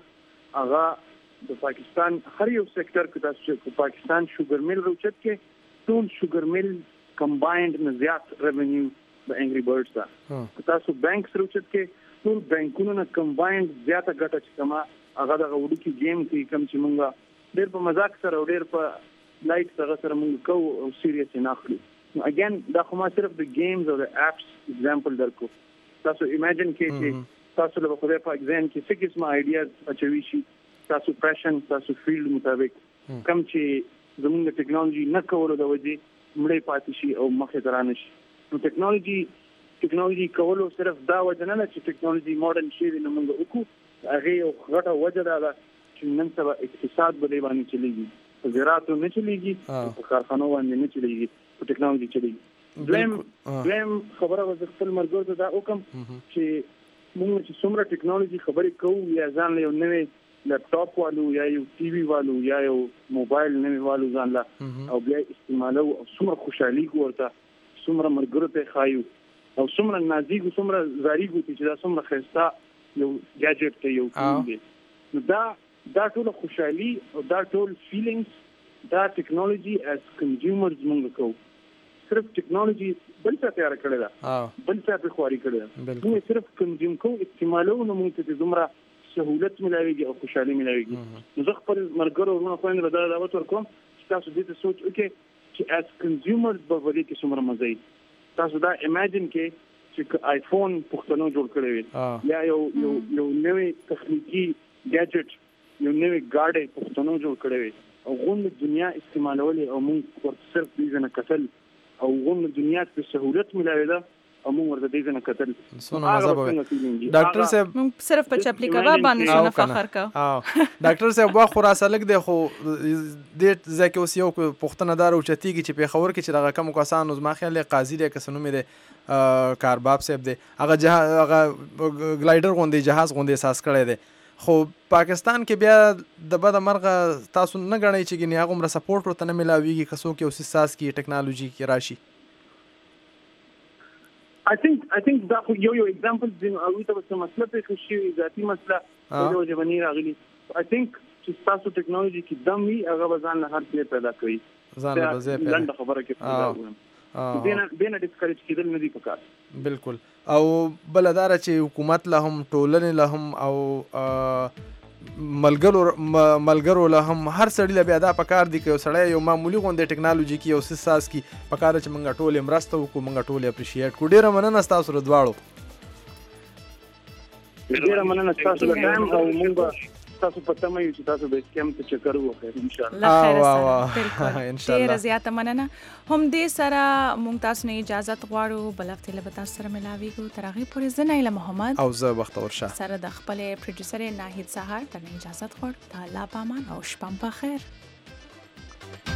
هغه د پاکستان هر یو سېکټر کې تاسو په پاکستان شوګر میل روچت کې ټول شوګر میل کمباینډ نه زیات ریونیو د انګری برډز دا. تاسو بانک روچت کې ټول بانکونو نه کمباینډ زیاته ګټه چې کما هغه د وړو کې گیم کې کوم چې مونږه ډېر په مزاق سره او ډېر په لایټ سره سره مونږ کوو او سیریس نه اخلو. اگین دا خو ما صرف د گیمز او د اپس اگزامپل درکو. تاسو ایمیجن کې چې تاسو له خدای په اگزام کې څه قسمه آیډیاز اچوي شي تاسو پیشن تاسو فیلډ مطابق کم چې زموږ ټیکنالوژي نه کولو د وجې مړې پاتې شي او مخې ته رانه شي. نو ټیکنالوژي ټیکنالوژي کولو صرف دا وجه نه چې ټیکنالوژي ماډرن شي نو موږ وکړو هغه یو غټه وجه ده چې نن سبا اقتصاد به باندې چلیږي په زراعت نه چلیږي په کارخانو باندې نه چلیږي په ټیکنالوژي چلیږي. دویم دویم خبره وځ خپل مرګ ته دا وکم چې موږ چې څومره ټیکنالوژي خبرې کوو یا ځان له نوې لپټاپ والو یا یو ټي وي والو یا یو موبایل نوې والو ځان لا او بیا استعمالو او څومره خوشحالي ورته څومره مرګ ته خایو او څومره نازیګ څومره زاریګو چې دا څومره خسته یو گیجټ ته یو دی. نو دا دا ټول خوشحالي او دا ټول فیلینګز دا ټیکنالوژي as consumers موږ کوو. صرف ټیکنالوژي بل څه تیار کړی دا بل څه په خواري کړی دا موږ صرف کنزیوم کوو استعمالو نو موږ ته زمره سہولت ملاويږي او خوشحالي ملاويږي. نو زه خپل مرګرو ورونه خو نه دا دعوت ورکوم چې تاسو دې ته سوچ وکړئ چې as consumers به ورې کې څومره مزه تاسو دا امیجن کې چې آیفون پښتنو جوړ کړی وي یا یو یو یو نوې تخنیکی گیجټ یو نوې گاډي پښتنو جوړ کړی وي او غون دنیا استعمالولې او موږ ورته صرف دې نه کتل او غون دنیا ته سہولت ملاوي ده او موږ ورته دې نه کتل.
سونه مزه به ډاکټر صاحب
موږ صرف په چپلی کباب باندې سونه فخر کا.
ډاکټر صاحب وا خراسه لګ دی خو دې ځکه اوس یو پښتنه دار او چتیږي چې په خبر کې چې دغه کم کسانو زما خیال قاضي له کسنو مې کارباب صاحب دی هغه جهاز هغه ګلایډر غوندي جهاز غوندي احساس کړی دی خو پاکستان کې بیا د بده مرغه تاسو نه غنئ چې ګنې هغه مر سپورټ ورته نه ملاويږي کسو کې اوس ساس کې ټیکنالوژي کې راشي.
I think I think دا یو یو ایگزامپل دی او ته څه مسله په خوشي ذاتی مسله د وجبنی راغلي. I think چې تاسو ټیکنالوژي کې دم وی هغه ځان له هر څه پیدا کوي
ځان له ځای پیدا
لنډه خبره کې پیدا وي دینه دینه ډیسکریج کېدل نه دي پکار.
بالکل او بلدار چې حکومت له هم ټولنې له هم او ملګرو ملګرو له هم هر سړی له بیا دا پکار دي چې سړی یو معمولی غونډه ټیکنالوژي کې او ساس کې پکار چې مونږ ټول مرسته وکړو مونږ ټول اپریشیټ کو. ډیره مننه تاسو رضواړو.
ډیره مننه تاسو له ټایم او مونږ تاسو په تمه یو چې تاسو به کم ته چکر وکړئ ان شاء الله.
خیر سره ان شاء الله. ډیره زیاته مننه. هم دې سره مونږ تاسو نه اجازه غواړو بل وخت له تاسو سره ملاويږو تر هغه پورې زه نایله محمد
او زه بختور شاه
سره د خپل پروډوسر ناهید سهار ته اجازه غواړم. الله پامان او شپه په خیر.